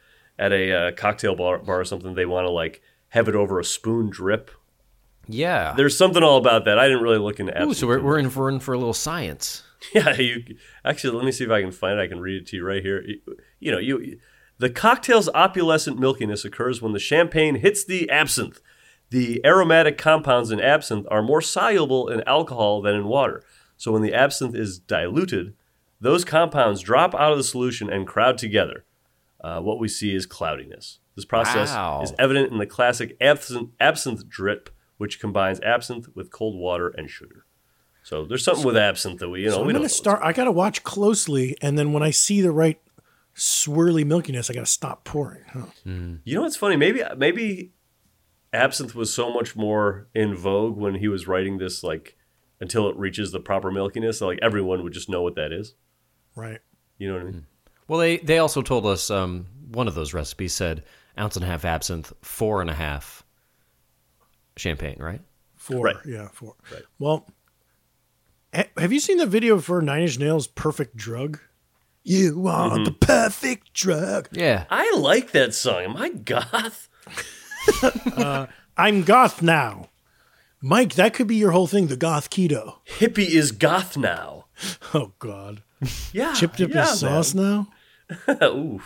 Speaker 5: a cocktail bar or something, they want to like have it over a spoon drip.
Speaker 4: Yeah.
Speaker 5: There's something all about that. I didn't really look into absinthe.
Speaker 4: Ooh, so we're in for a little science.
Speaker 5: Yeah, actually, let me see if I can find it. I can read it to you right here. The cocktail's opulescent milkiness occurs when the champagne hits the absinthe. The aromatic compounds in absinthe are more soluble in alcohol than in water. So when the absinthe is diluted, those compounds drop out of the solution and crowd together. What we see is cloudiness. This process is evident in the classic absinthe drip, which combines absinthe with cold water and sugar. So there's something with absinthe that we
Speaker 6: I'm going to start. I got to watch closely, and then when I see the right swirly milkiness, I got to stop pouring. Huh.
Speaker 5: You know what's funny? Maybe absinthe was so much more in vogue when he was writing this, like until it reaches the proper milkiness, so, like everyone would just know what that is.
Speaker 6: Right.
Speaker 5: You know what I mean?
Speaker 4: Well, they also told us one of those recipes said 1.5 ounce absinthe, 4.5 champagne, right?
Speaker 6: 4,
Speaker 5: Right.
Speaker 6: Yeah, 4.
Speaker 5: Right.
Speaker 6: Well, have you seen the video for Nine Inch Nails' Perfect Drug? You want the perfect drug.
Speaker 4: Yeah.
Speaker 5: I like that song. Am I goth?
Speaker 6: I'm goth now. Mike, that could be your whole thing, the goth keto.
Speaker 5: Hippie is goth now.
Speaker 6: Oh, God.
Speaker 5: Yeah.
Speaker 6: Chip dip is sauce now?
Speaker 5: Ooh.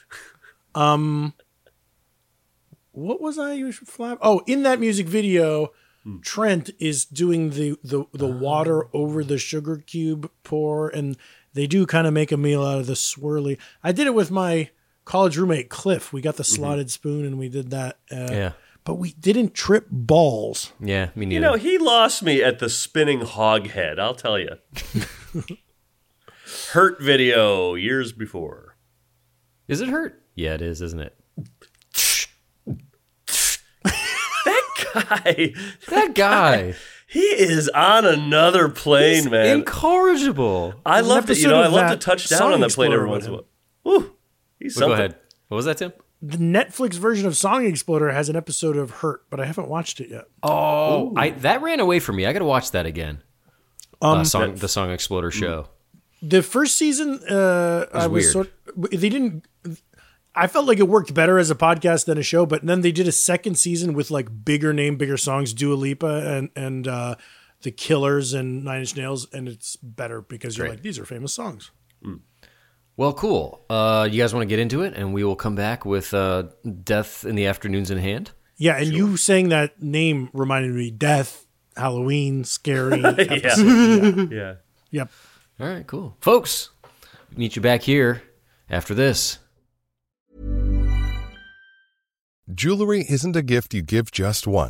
Speaker 6: What was I? In that music video, Trent is doing the water over the sugar cube pour, and they do kind of make a meal out of the swirly. I did it with my college roommate Cliff. We got the slotted spoon, and we did that. But we didn't trip balls.
Speaker 4: Yeah, me neither.
Speaker 5: You know, he lost me at the spinning hog head, I'll tell you. Hurt video years before.
Speaker 4: Is it Hurt? Yeah, it is, isn't it? That guy.
Speaker 5: He is on another plane, man.
Speaker 4: Incorrigible.
Speaker 5: I love to, I love to touch down on that plane every
Speaker 6: Exploder
Speaker 5: once in a
Speaker 6: with
Speaker 5: while. Woo. He's something.
Speaker 4: Go ahead. What was that, Tim?
Speaker 6: The Netflix version of Song Exploder has an episode of Hurt, but I haven't watched it yet.
Speaker 4: Oh, that ran away from me. I got to watch that again. The Song Exploder show.
Speaker 6: The first season, I was
Speaker 4: weird.
Speaker 6: they didn't. I felt like it worked better as a podcast than a show, but then they did a second season with like bigger songs, Dua Lipa and The Killers and Nine Inch Nails, and it's better because you're like, these are famous songs.
Speaker 4: Well, cool. You guys want to get into it, and we will come back with Death in the Afternoons in Hand?
Speaker 6: Yeah, and you saying that name reminded me Death, Halloween, Scary.
Speaker 5: Yeah.
Speaker 6: Yep.
Speaker 4: All right, cool. Folks, we'll meet you back here after this.
Speaker 12: Jewelry isn't a gift you give just once.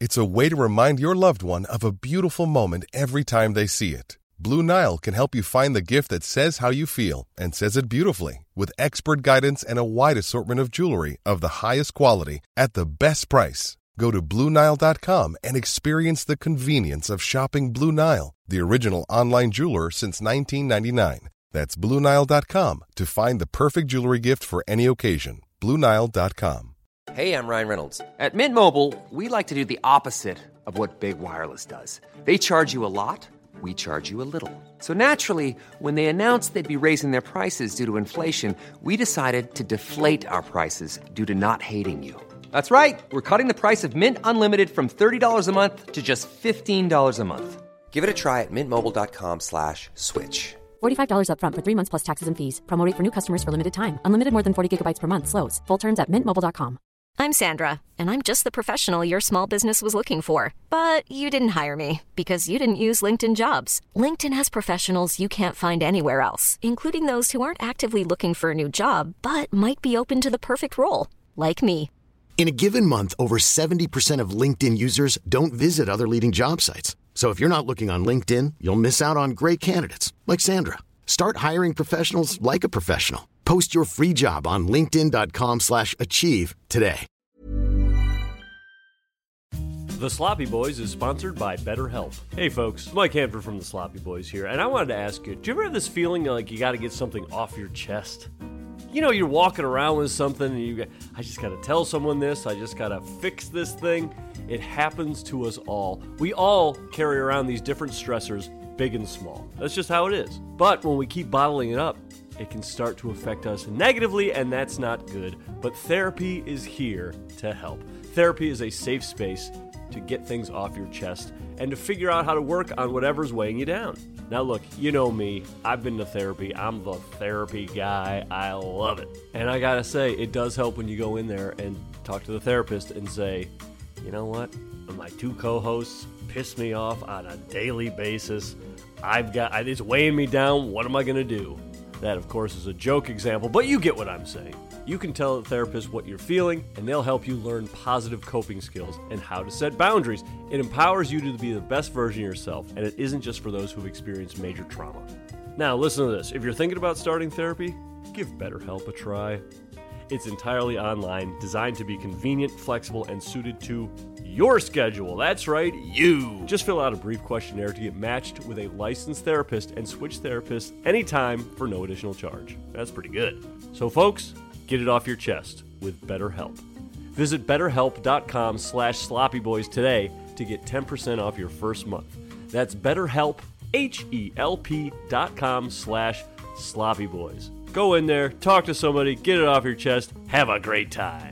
Speaker 12: It's a way to remind your loved one of a beautiful moment every time they see it. Blue Nile can help you find the gift that says how you feel and says it beautifully, with expert guidance and a wide assortment of jewelry of the highest quality at the best price. Go to BlueNile.com and experience the convenience of shopping Blue Nile, the original online jeweler since 1999. That's BlueNile.com to find the perfect jewelry gift for any occasion. BlueNile.com.
Speaker 13: Hey, I'm Ryan Reynolds. At Mint Mobile, we like to do the opposite of what Big Wireless does. They charge you a lot, we charge you a little. So naturally, when they announced they'd be raising their prices due to inflation, we decided to deflate our prices due to not hating you. That's right. We're cutting the price of Mint Unlimited from $30 a month to just $15 a month. Give it a try at mintmobile.com/switch.
Speaker 14: $45 up front for 3 months plus taxes and fees. Promo rate for new customers for limited time. Unlimited more than 40 gigabytes per month. Slows full terms at mintmobile.com.
Speaker 1: I'm Sandra, and I'm just the professional your small business was looking for. But you didn't hire me because you didn't use LinkedIn Jobs. LinkedIn has professionals you can't find anywhere else, including those who aren't actively looking for a new job, but might be open to the perfect role, like me.
Speaker 2: In a given month, over 70% of LinkedIn users don't visit other leading job sites. So if you're not looking on LinkedIn, you'll miss out on great candidates like Sandra. Start hiring professionals like a professional. Post your free job on linkedin.com/achieve today.
Speaker 5: The Sloppy Boys is sponsored by BetterHelp. Hey folks, Mike Hanford from The Sloppy Boys here, and I wanted to ask you, do you ever have this feeling like you got to get something off your chest? You know, you're walking around with something and I just got to tell someone this, I just got to fix this thing. It happens to us all. We all carry around these different stressors, big and small. That's just how it is. But when we keep bottling it up, it can start to affect us negatively, and that's not good. But therapy is here to help. Therapy is a safe space to get things off your chest and to figure out how to work on whatever's weighing you down. Now look, you know me, I've been to therapy, I'm the therapy guy, I love it. And I gotta say, it does help when you go in there and talk to the therapist and say, you know what, my two co-hosts piss me off on a daily basis, it's weighing me down, what am I gonna do? That of course is a joke example, but you get what I'm saying. You can tell the therapist what you're feeling, and they'll help you learn positive coping skills and how to set boundaries. It empowers you to be the best version of yourself, and it isn't just for those who've experienced major trauma. Now, listen to this. If you're thinking about starting therapy, give BetterHelp a try. It's entirely online, designed to be convenient, flexible, and suited to your schedule. That's right, you. Just fill out a brief questionnaire to get matched with a licensed therapist and switch therapists anytime for no additional charge. That's pretty good. So folks, get it off your chest with BetterHelp. Visit BetterHelp.com/SloppyBoys today to get 10% off your first month. That's BetterHelp, HELP.com/SloppyBoys. Go in there, talk to somebody, get it off your chest, have a great time.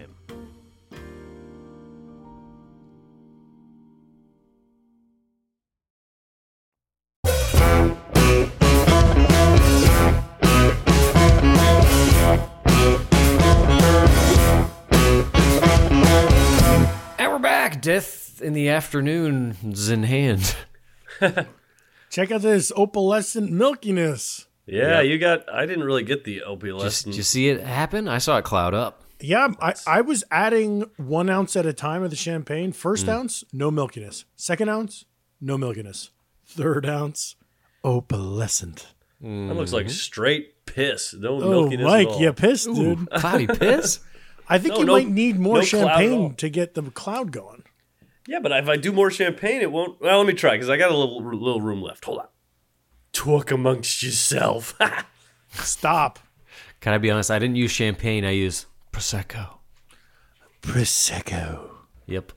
Speaker 4: Death in the Afternoon's in hand.
Speaker 6: Check out this opalescent milkiness.
Speaker 5: Yeah, you got. I didn't really get the opalescent.
Speaker 4: Did you see it happen? I saw it cloud up.
Speaker 6: Yeah, I was adding 1 ounce at a time of the champagne. First ounce, no milkiness. Second ounce, no milkiness. Third ounce, opalescent.
Speaker 5: That looks like straight piss. No milkiness
Speaker 6: Mike,
Speaker 5: at all.
Speaker 6: you pissed, dude.
Speaker 4: Cloudy piss?
Speaker 6: I think you might need more champagne to get the cloud going.
Speaker 5: Yeah, but if I do more champagne, it won't. Well, let me try, because I got a little room left. Hold on. Talk amongst yourself.
Speaker 6: Stop.
Speaker 4: Can I be honest? I didn't use champagne. I used Prosecco.
Speaker 6: Prosecco.
Speaker 4: Yep.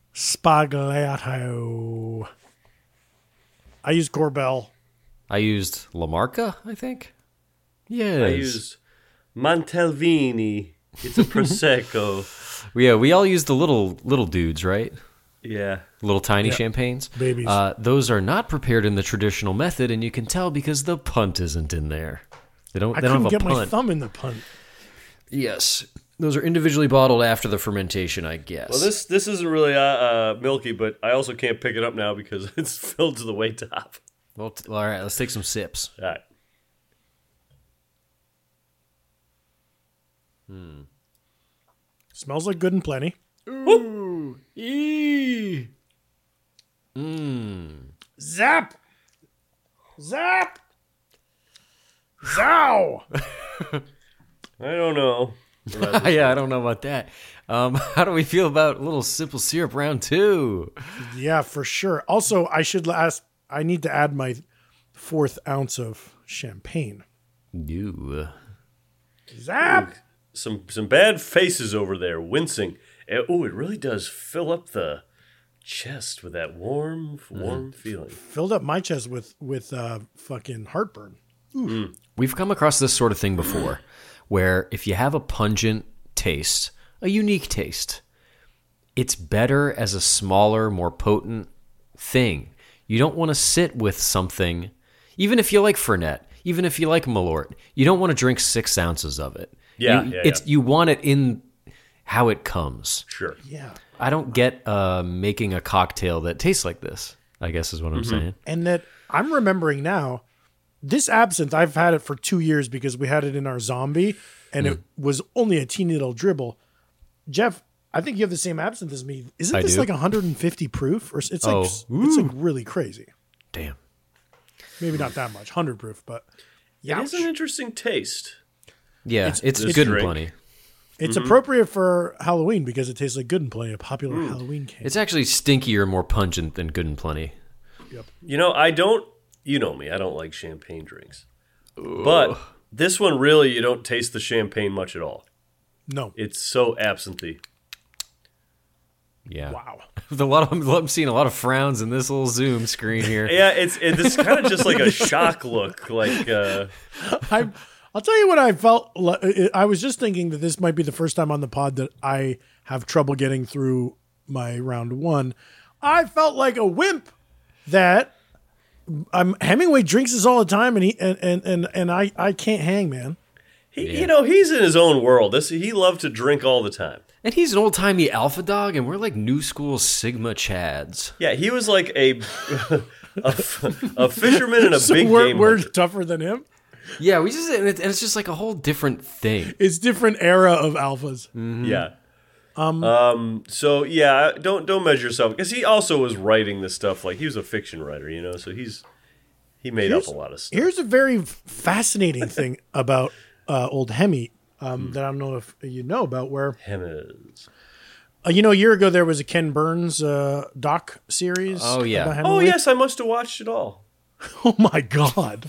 Speaker 6: Spagliato. I used Corbel.
Speaker 4: I used La Marca, I think. Yes.
Speaker 5: I used Montalvini. It's a Prosecco.
Speaker 4: Yeah, we all use the little dudes, right?
Speaker 5: Yeah.
Speaker 4: Little tiny champagnes.
Speaker 6: Babies.
Speaker 4: Those are not prepared in the traditional method, and you can tell because the punt isn't in there. They don't have a punt.
Speaker 6: I couldn't get my thumb in the punt.
Speaker 4: Yes. Those are individually bottled after the fermentation, I guess.
Speaker 5: Well, this isn't really milky, but I also can't pick it up now because it's filled to the way top.
Speaker 4: Well, all right, let's take some sips.
Speaker 5: All right.
Speaker 6: Smells like good and plenty.
Speaker 4: Ooh. Eee.
Speaker 6: Zap! Zap! Zow!
Speaker 5: I don't know.
Speaker 4: Yeah, I don't know about that. How do we feel about a little simple syrup round 2?
Speaker 6: Yeah, for sure. Also, I need to add my 4th ounce of champagne.
Speaker 4: You.
Speaker 6: Zap!
Speaker 5: Some bad faces over there, wincing. Oh, it really does fill up the chest with that warm feeling.
Speaker 6: Filled up my chest with fucking heartburn.
Speaker 4: We've come across this sort of thing before, where if you have a pungent taste, a unique taste, it's better as a smaller, more potent thing. You don't want to sit with something, even if you like Fernet, even if you like Malort, you don't want to drink 6 ounces of it. You want it in how it comes.
Speaker 5: Sure.
Speaker 6: Yeah.
Speaker 4: I don't get making a cocktail that tastes like this, I guess is what I'm saying.
Speaker 6: And that I'm remembering now, this absinthe, I've had it for 2 years because we had it in our zombie, and it was only a teeny little dribble. Jeff, I think you have the same absinthe as me. Isn't this like 150 proof? Or it's like really crazy.
Speaker 4: Damn.
Speaker 6: Maybe not that much, 100 proof, but
Speaker 5: yeah, it's an interesting taste.
Speaker 4: Yeah, it's good and plenty.
Speaker 6: It's appropriate for Halloween because it tastes like Good and Plenty, a popular Halloween candy.
Speaker 4: It's actually stinkier, more pungent than Good and Plenty.
Speaker 6: Yep.
Speaker 5: You know me, I don't like champagne drinks. But this one really, you don't taste the champagne much at all.
Speaker 6: No.
Speaker 5: It's so absinthe.
Speaker 4: Yeah.
Speaker 6: Wow.
Speaker 4: I'm seeing a lot of frowns in this little Zoom screen here.
Speaker 5: Yeah, it's kind of just like a shock look. Like,
Speaker 6: I'll tell you what I felt. I was just thinking that this might be the first time on the pod that I have trouble getting through my round 1. I felt like a wimp that Hemingway drinks this all the time, and I can't hang, man.
Speaker 5: He's in his own world. He loved to drink all the time.
Speaker 4: And he's an old-timey alpha dog, and we're like new school Sigma Chads.
Speaker 5: Yeah, he was like a fisherman and a big game
Speaker 6: we're
Speaker 5: hunter.
Speaker 6: tougher than him.
Speaker 4: Yeah, and it's just like a whole different thing.
Speaker 6: It's different era of alphas.
Speaker 4: Mm-hmm.
Speaker 5: Yeah. So yeah, don't measure yourself, because he also was writing this stuff. Like, he was a fiction writer, so he made up a lot of stuff.
Speaker 6: Here's a very fascinating thing about old Hemi that I don't know if you know about. Where
Speaker 5: Hemis.
Speaker 6: a year ago there was a Ken Burns doc series.
Speaker 4: Oh yeah.
Speaker 6: About Hemingway.
Speaker 5: Oh yes, I must have watched it all.
Speaker 6: Oh my god.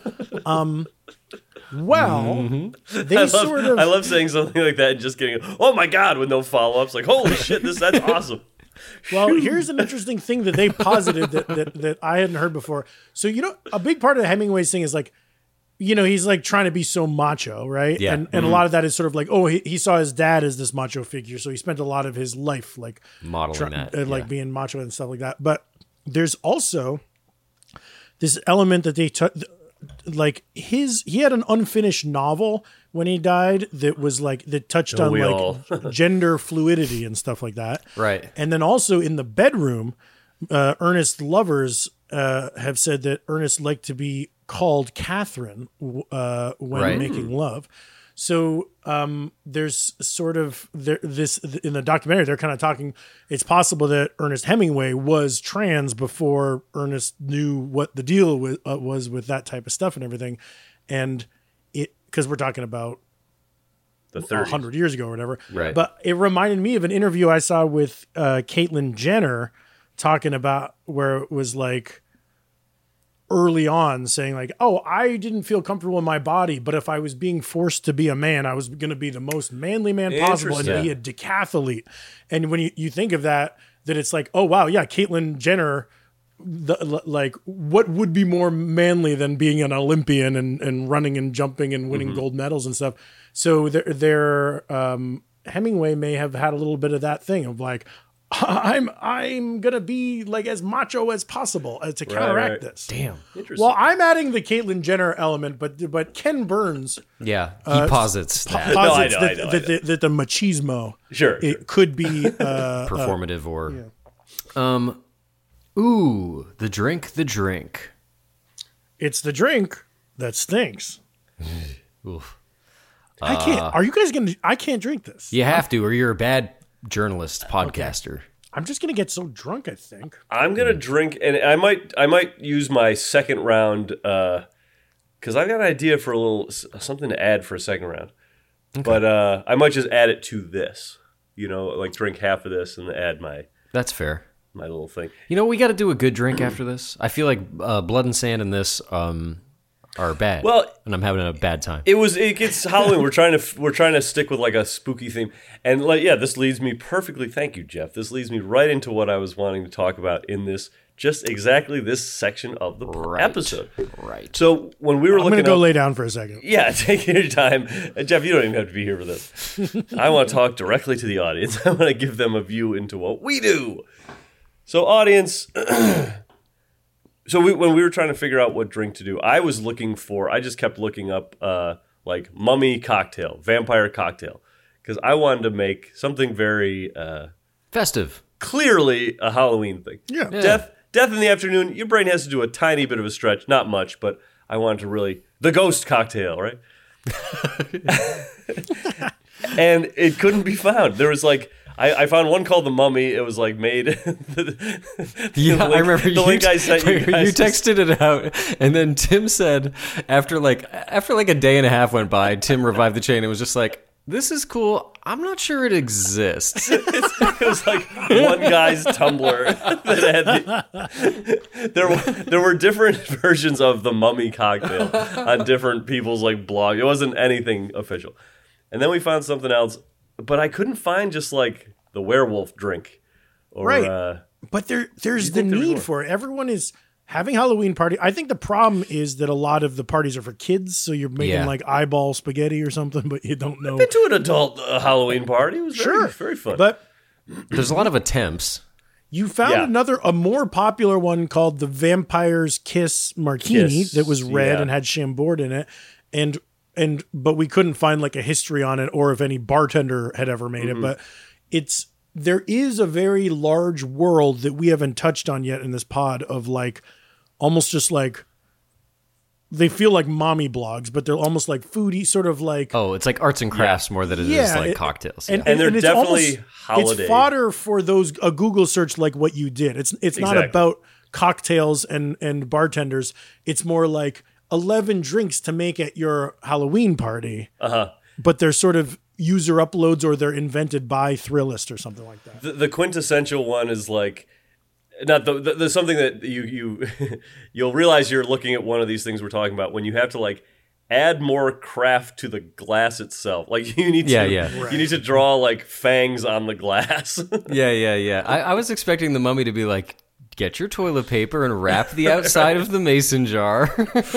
Speaker 6: Well, I
Speaker 5: love saying something like that and just getting, oh my god, with no follow-ups. Like, holy shit, that's awesome.
Speaker 6: Well, here's an interesting thing that they posited that I hadn't heard before. So, a big part of Hemingway's thing is like, he's like trying to be so macho, right?
Speaker 4: Yeah.
Speaker 6: And a lot of that is sort of like, he saw his dad as this macho figure, so he spent a lot of his life like
Speaker 4: modeling that,
Speaker 6: being macho and stuff like that. But there's also this element that they took. Like he had an unfinished novel when he died that was like that touched on like gender fluidity and stuff like that.
Speaker 4: Right.
Speaker 6: And then also in the bedroom, Ernest lovers have said that Ernest liked to be called Catherine when making love. So there's sort of this in the documentary. They're kind of talking. It's possible that Ernest Hemingway was trans before Ernest knew what the deal was with that type of stuff and everything, and because we're talking about
Speaker 5: the
Speaker 6: 100 years ago or whatever.
Speaker 4: Right.
Speaker 6: But it reminded me of an interview I saw with Caitlyn Jenner talking about where it was like, early on saying like, oh, I didn't feel comfortable in my body, but if I was being forced to be a man, I was going to be the most manly man possible and be a decathlete. And when you think of that it's like, oh wow, yeah, Caitlyn Jenner, like what would be more manly than being an Olympian and running and jumping and winning gold medals and stuff. So their Hemingway may have had a little bit of that thing of like, I'm gonna be like as macho as possible to counteract this.
Speaker 4: Damn.
Speaker 5: Interesting.
Speaker 6: Well, I'm adding the Caitlyn Jenner element, but Ken Burns,
Speaker 4: yeah, he posits that.
Speaker 6: That the machismo, it could be
Speaker 4: performative or, ooh, the drink.
Speaker 6: It's the drink that stinks.
Speaker 4: Oof.
Speaker 6: I can't. Are you guys gonna? I can't drink this.
Speaker 4: You have to, or you're a bad journalist, podcaster.
Speaker 6: I'm just gonna get so drunk, I think.
Speaker 5: I'm gonna drink, and I might use my second round because I've got an idea for a little something to add for a second round. Okay. But I might just add it to this. Like drink half of this and add my.
Speaker 4: That's fair.
Speaker 5: My little thing.
Speaker 4: We got to do a good drink after this. I feel like Blood and Sand and this are bad.
Speaker 5: Well,
Speaker 4: and I'm having a bad time.
Speaker 5: It gets Halloween. We're trying to stick with like a spooky theme, and this leads me perfectly. Thank you, Jeff. This leads me right into what I was wanting to talk about in this. Just exactly this section of the episode.
Speaker 4: Right.
Speaker 5: So when we were looking,
Speaker 6: I'm going to go lay down for a second.
Speaker 5: Yeah, take your time, Jeff. You don't even have to be here for this. I want to talk directly to the audience. I want to give them a view into what we do. So, audience, when we were trying to figure out what drink to do, I just kept looking up like mummy cocktail, vampire cocktail, because I wanted to make something very
Speaker 4: festive,
Speaker 5: clearly a Halloween thing.
Speaker 6: Yeah.
Speaker 5: Death in the afternoon. Your brain has to do a tiny bit of a stretch, not much, but I wanted to really the ghost cocktail, right? And it couldn't be found. There was like. I found one called The Mummy. It was like made.
Speaker 4: I remember the link I sent you guys. You texted it out, and then Tim said after like a day and a half went by, Tim revived the chain and was just like, "This is cool. I'm not sure it exists."
Speaker 5: It was like one guy's Tumblr that had there were different versions of the Mummy cocktail on different people's like blog. It wasn't anything official, and then we found something else. But I couldn't find just like the werewolf drink.
Speaker 6: Right. But there's the need for it. Everyone is having Halloween party. I think the problem is that a lot of the parties are for kids. So you're making like eyeball spaghetti or something, but you don't know.
Speaker 5: I've been to an adult Halloween party. It was very fun.
Speaker 6: But
Speaker 4: there's a lot of attempts.
Speaker 6: You found a more popular one called the Vampire's Kiss Martini that was red and had Chambord in it. But we couldn't find like a history on it or if any bartender had ever made it. But there is a very large world that we haven't touched on yet in this pod of like almost just like they feel like mommy blogs, but they're almost like foodie, sort of like
Speaker 4: it's like arts and crafts more than it is like cocktails.
Speaker 5: And they're definitely holiday.
Speaker 6: It's fodder for a Google search like what you did. It's not about cocktails and bartenders. It's more like 11 drinks to make at your Halloween party. But they're sort of user uploads or they're invented by Thrillist or something like that.
Speaker 5: The quintessential one is like not the something that you'll realize you're looking at one of these things we're talking about when you have to like add more craft to the glass itself. Like you need to you need to draw like fangs on the glass.
Speaker 4: Yeah. I was expecting the Mummy to be like, get your toilet paper and wrap the outside of the mason jar.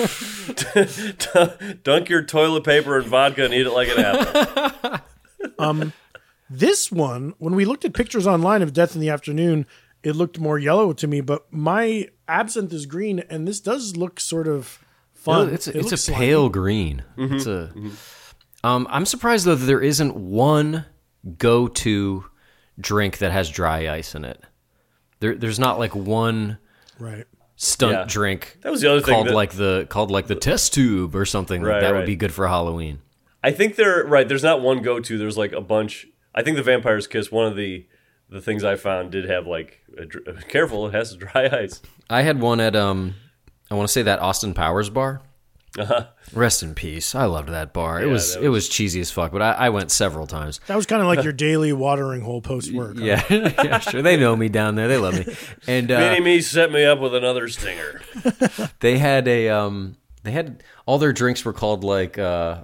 Speaker 5: Dunk your toilet paper in vodka and eat it like an apple.
Speaker 6: This one, when we looked at pictures online of Death in the Afternoon, it looked more yellow to me, but my absinthe is green, and this does look sort of fun.
Speaker 4: It's a pale green. I'm surprised, though, that there isn't one go-to drink that has dry ice in it. There's not like one stunt drink
Speaker 5: that was the other
Speaker 4: called
Speaker 5: thing
Speaker 4: called the test tube or something that would be good for Halloween.
Speaker 5: I think there's not one go-to. There's like a bunch. I think the Vampire's Kiss, one of the things I found did have like careful, it has dry ice.
Speaker 4: I had one at I want to say that Austin Powers bar. Rest in peace. I loved that bar. It was cheesy as fuck, but I went several times.
Speaker 6: That was kind of like your daily watering hole post work.
Speaker 4: Yeah, yeah, sure. They know me down there. They love me. And
Speaker 5: Mini-Me set me up with another stinger.
Speaker 4: They had they had all their drinks were called like the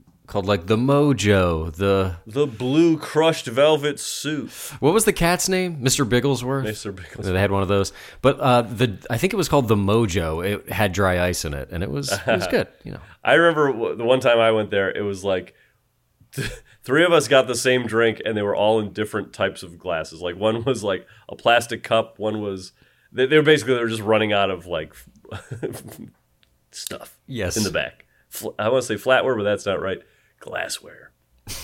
Speaker 4: Mojo,
Speaker 5: the blue crushed velvet suit.
Speaker 4: What was the cat's name? Mr. Bigglesworth.
Speaker 5: Mr. Bigglesworth.
Speaker 4: They had one of those, but I think it was called the Mojo. It had dry ice in it, and it was good. You know,
Speaker 5: I remember the one time I went there. It was like three of us got the same drink, and they were all in different types of glasses. Like one was like a plastic cup. One was they were just running out of like stuff.
Speaker 4: Yes,
Speaker 5: in the back. I want to say flatware, but that's not right. Glassware.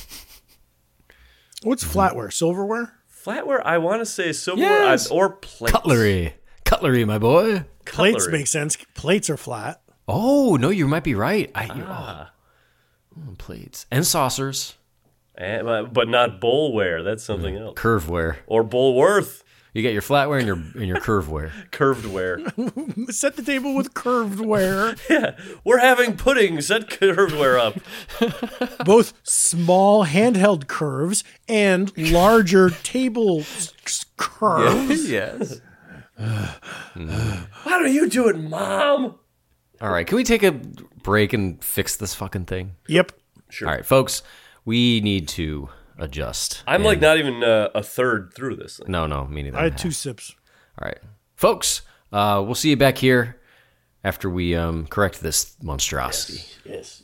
Speaker 6: What's flatware? Silverware?
Speaker 5: Flatware, I want to say silverware or plates.
Speaker 4: Cutlery, my boy.
Speaker 6: Plates make sense. Plates are flat.
Speaker 4: Oh, no, you might be right. Plates. And saucers.
Speaker 5: But not bowlware. That's something else.
Speaker 4: Curveware.
Speaker 5: Or Bullworth.
Speaker 4: You got your flatware and your curveware.
Speaker 5: Curved ware.
Speaker 6: Set the table with curved ware.
Speaker 5: Yeah, we're having pudding. Set curved ware up.
Speaker 6: Both small handheld curves and larger table curves.
Speaker 4: Yes.
Speaker 5: Why don't you do it, Mom?
Speaker 4: All right, can we take a break and fix this fucking thing?
Speaker 6: Yep.
Speaker 5: Sure.
Speaker 4: All right, folks, we need to adjust.
Speaker 5: I'm like not even a third through this thing.
Speaker 4: No, me neither.
Speaker 6: I had 2 sips.
Speaker 4: All right, folks, we'll see you back here after we correct this monstrosity.
Speaker 5: Yes.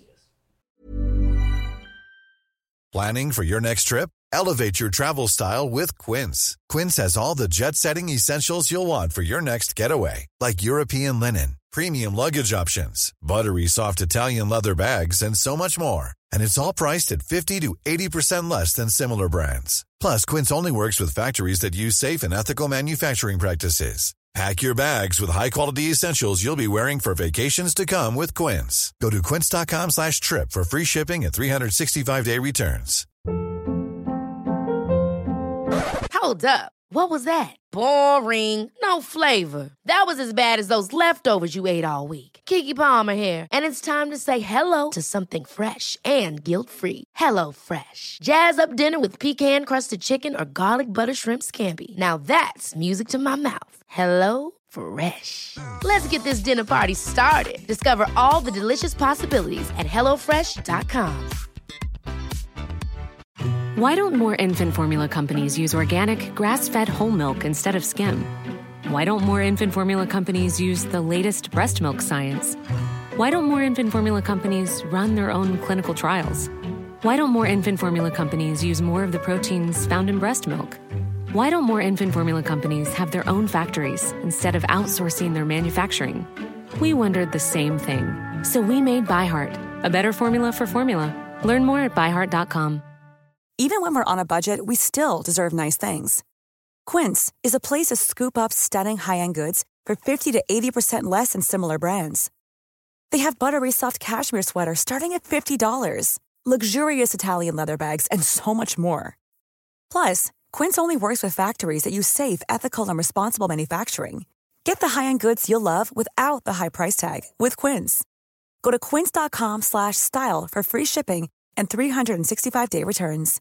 Speaker 15: Planning for your next trip? Elevate your travel style with Quince. Quince has all the jet-setting essentials you'll want for your next getaway, like European linen, premium luggage options, buttery soft Italian leather bags, and so much more. And it's all priced at 50 to 80% less than similar brands. Plus, Quince only works with factories that use safe and ethical manufacturing practices. Pack your bags with high-quality essentials you'll be wearing for vacations to come with Quince. Go to quince.com/trip for free shipping and 365-day returns.
Speaker 16: Hold up. What was that? Boring. No flavor. That was as bad as those leftovers you ate all week. Keke Palmer here, and it's time to say hello to something fresh and guilt-free. Hello Fresh. Jazz up dinner with pecan-crusted chicken or garlic butter shrimp scampi. Now that's music to my mouth. Hello Fresh. Let's get this dinner party started. Discover all the delicious possibilities at hellofresh.com.
Speaker 14: Why don't more infant formula companies use organic, grass-fed whole milk instead of skim? Why don't more infant formula companies use the latest breast milk science? Why don't more infant formula companies run their own clinical trials? Why don't more infant formula companies use more of the proteins found in breast milk? Why don't more infant formula companies have their own factories instead of outsourcing their manufacturing? We wondered the same thing. So we made ByHeart, a better formula for formula. Learn more at byheart.com.
Speaker 17: Even when we're on a budget, we still deserve nice things. Quince is a place to scoop up stunning high-end goods for 50 to 80% less than similar brands. They have buttery soft cashmere sweaters starting at $50, luxurious Italian leather bags, and so much more. Plus, Quince only works with factories that use safe, ethical, and responsible manufacturing. Get the high-end goods you'll love without the high price tag with Quince. Go to quince.com/style for free shipping and 365-day returns.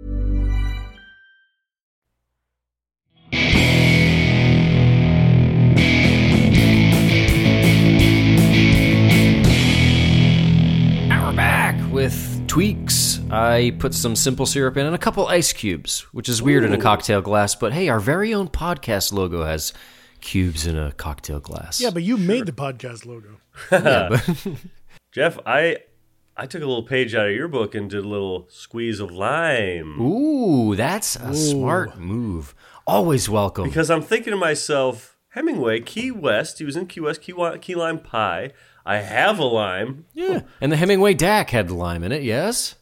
Speaker 4: Now we're back with tweaks. I put some simple syrup in and a couple ice cubes, which is weird in a cocktail glass, but hey, our very own podcast logo has cubes in a cocktail glass.
Speaker 6: Yeah, but you made the podcast logo.
Speaker 4: Yeah, but
Speaker 5: Jeff, I took a little page out of your book and did a little squeeze of lime.
Speaker 4: Ooh, that's a smart move. Always welcome.
Speaker 5: Because I'm thinking to myself, Hemingway, Key West, he was in Key West, key lime pie. I have a lime.
Speaker 4: Yeah. And the Hemingway DAC had lime in it, yes?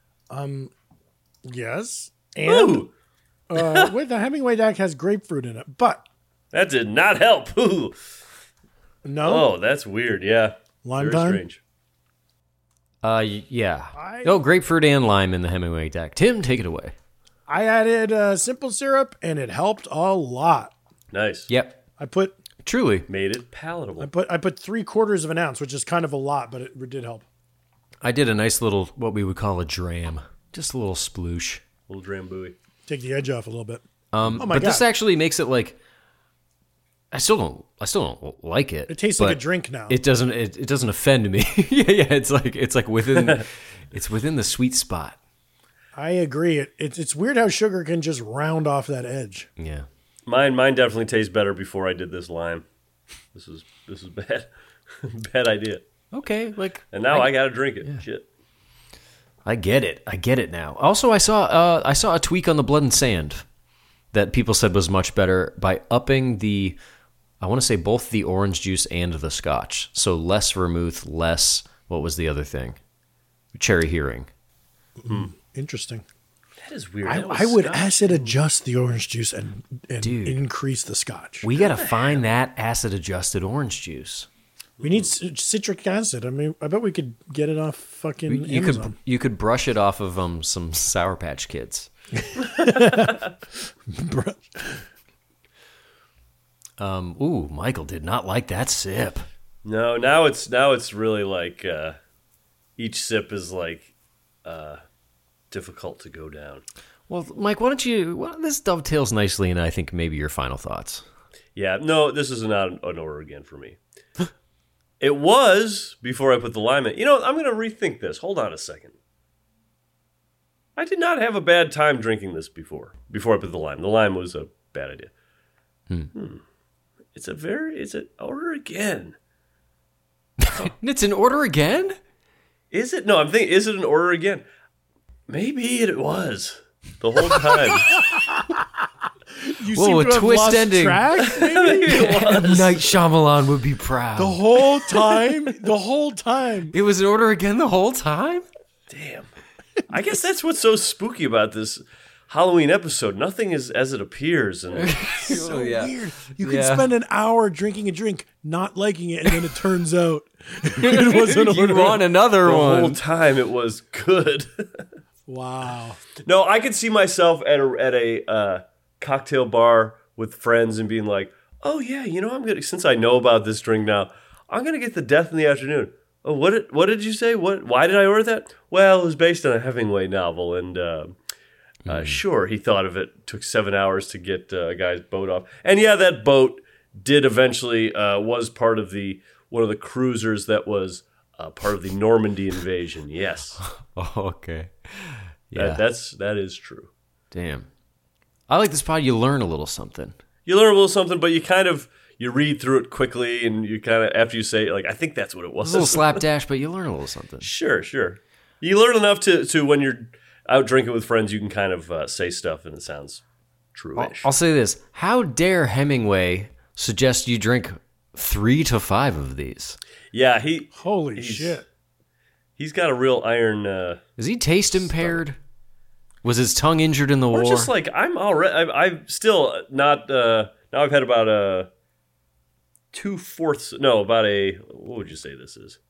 Speaker 6: Yes. And the Hemingway DAC has grapefruit in it, but
Speaker 5: that did not help. Ooh.
Speaker 6: No?
Speaker 5: Oh, that's weird, yeah.
Speaker 6: Lime
Speaker 5: Very
Speaker 6: time?
Speaker 5: strange.
Speaker 4: Yeah. Grapefruit and lime in the Hemingway DAC. Tim, take it away.
Speaker 6: I added simple syrup, and it helped a lot.
Speaker 5: Nice.
Speaker 4: Yep. Truly
Speaker 5: made it palatable.
Speaker 6: I put 3/4 of an ounce, which is kind of a lot, but it did help.
Speaker 4: I did a nice little, what we would call a dram. Just a little sploosh.
Speaker 5: A little drambuie.
Speaker 6: Take the edge off a little bit.
Speaker 4: But this actually makes it like, I still don't like it.
Speaker 6: It tastes like a drink now.
Speaker 4: It doesn't offend me. yeah. It's like within it's within the sweet spot.
Speaker 6: I agree. It's weird how sugar can just round off that edge.
Speaker 4: Yeah.
Speaker 5: Mine definitely tastes better before I did this lime. This is bad. Bad idea.
Speaker 4: Okay,
Speaker 5: and now I gotta drink it. Yeah. Shit.
Speaker 4: I get it now. Also, I saw a tweak on the Blood and Sand that people said was much better by upping the, I want to say both the orange juice and the scotch. So less vermouth, less, what was the other thing? Cherry Heering.
Speaker 6: Interesting.
Speaker 5: That is weird.
Speaker 6: I would acid adjust the orange juice and increase the scotch.
Speaker 4: We got to find that acid adjusted orange juice.
Speaker 6: We need citric acid. I mean, I bet we could get it off fucking Amazon.
Speaker 4: You could brush it off of some Sour Patch Kids. Michael did not like that sip.
Speaker 5: No, now it's really like each sip is like difficult to go down.
Speaker 4: Well, Mike, why don't you? Well, this dovetails nicely, and I think maybe your final thoughts.
Speaker 5: Yeah, no, this is not an order again for me. It was before I put the lime in. You know, I'm going to rethink this. Hold on a second. I did not have a bad time drinking this before I put the lime. The lime was a bad idea. It's an order again.
Speaker 4: It's an order again?
Speaker 5: Is it? No, I'm thinking, is it an order again? Maybe it was the whole time.
Speaker 6: You seem to have lost track, maybe?
Speaker 4: M. Night Shyamalan would be proud.
Speaker 6: The whole time? The whole time.
Speaker 4: It was an order again the whole time?
Speaker 5: Damn. I guess that's what's so spooky about this Halloween episode. Nothing is as it appears. And
Speaker 6: it's so weird. You can spend an hour drinking a drink, not liking it, and then it turns out it wasn't
Speaker 4: You want another one.
Speaker 5: The whole time it was good.
Speaker 6: Wow.
Speaker 5: No, I could see myself at a cocktail bar with friends and being like, oh yeah, you know, since I know about this drink now, I'm gonna get the Death in the Afternoon. Oh, what did you say? Why did I order that? Well, it was based on a Hemingway novel, and sure, he thought of it. Took 7 hours to get a guy's boat off, and yeah, that boat did eventually was part of one of the cruisers that was part of the Normandy invasion. Yes.
Speaker 4: Oh, okay. Yeah,
Speaker 5: that is true.
Speaker 4: Damn. I like this pod. You learn a little something.
Speaker 5: You learn a little something, but you read through it quickly, and you kind of, after you say, like, I think that's what it was.
Speaker 4: It's a little slapdash, but you learn a little something.
Speaker 5: Sure. You learn enough to when you're out drinking with friends, you can kind of say stuff, and it sounds true-ish.
Speaker 4: I'll say this. How dare Hemingway suggest you drink 3 to 5 of these?
Speaker 5: Yeah,
Speaker 6: Holy shit.
Speaker 5: He's got a real iron...
Speaker 4: Is he taste impaired? Was his tongue injured in the war?
Speaker 5: Or just like, I'm already... I'm still not... now I've had about 2/4... No, about what would you say this is?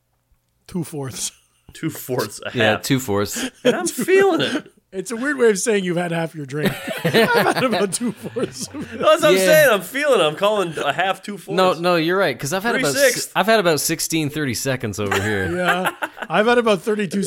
Speaker 6: 2/4.
Speaker 5: 2/4 a half.
Speaker 4: Yeah, 2/4.
Speaker 5: And I'm feeling it.
Speaker 6: It's a weird way of saying you've had half your drink. I've had about 2/4.
Speaker 5: That's what I'm saying. I'm feeling it. I'm calling a half 2/4.
Speaker 4: No, you're right. Because I've had about 16 30 seconds over here.
Speaker 6: Yeah, I've had about 32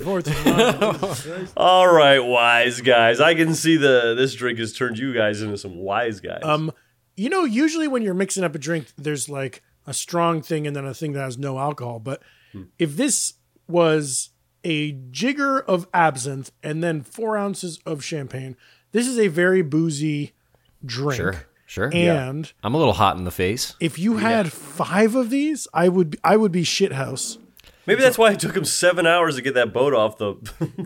Speaker 6: 64.
Speaker 5: All right, wise guys. I can see this drink has turned you guys into some wise guys.
Speaker 6: You know, usually when you're mixing up a drink, there's like a strong thing and then a thing that has no alcohol. But if this was a jigger of absinthe and then 4 ounces of champagne, this is a very boozy drink.
Speaker 4: Sure.
Speaker 6: And
Speaker 4: I'm a little hot in the face.
Speaker 6: if you had 5 of these, I would be shithouse.
Speaker 5: Maybe that's why it took him 7 hours to get that boat off the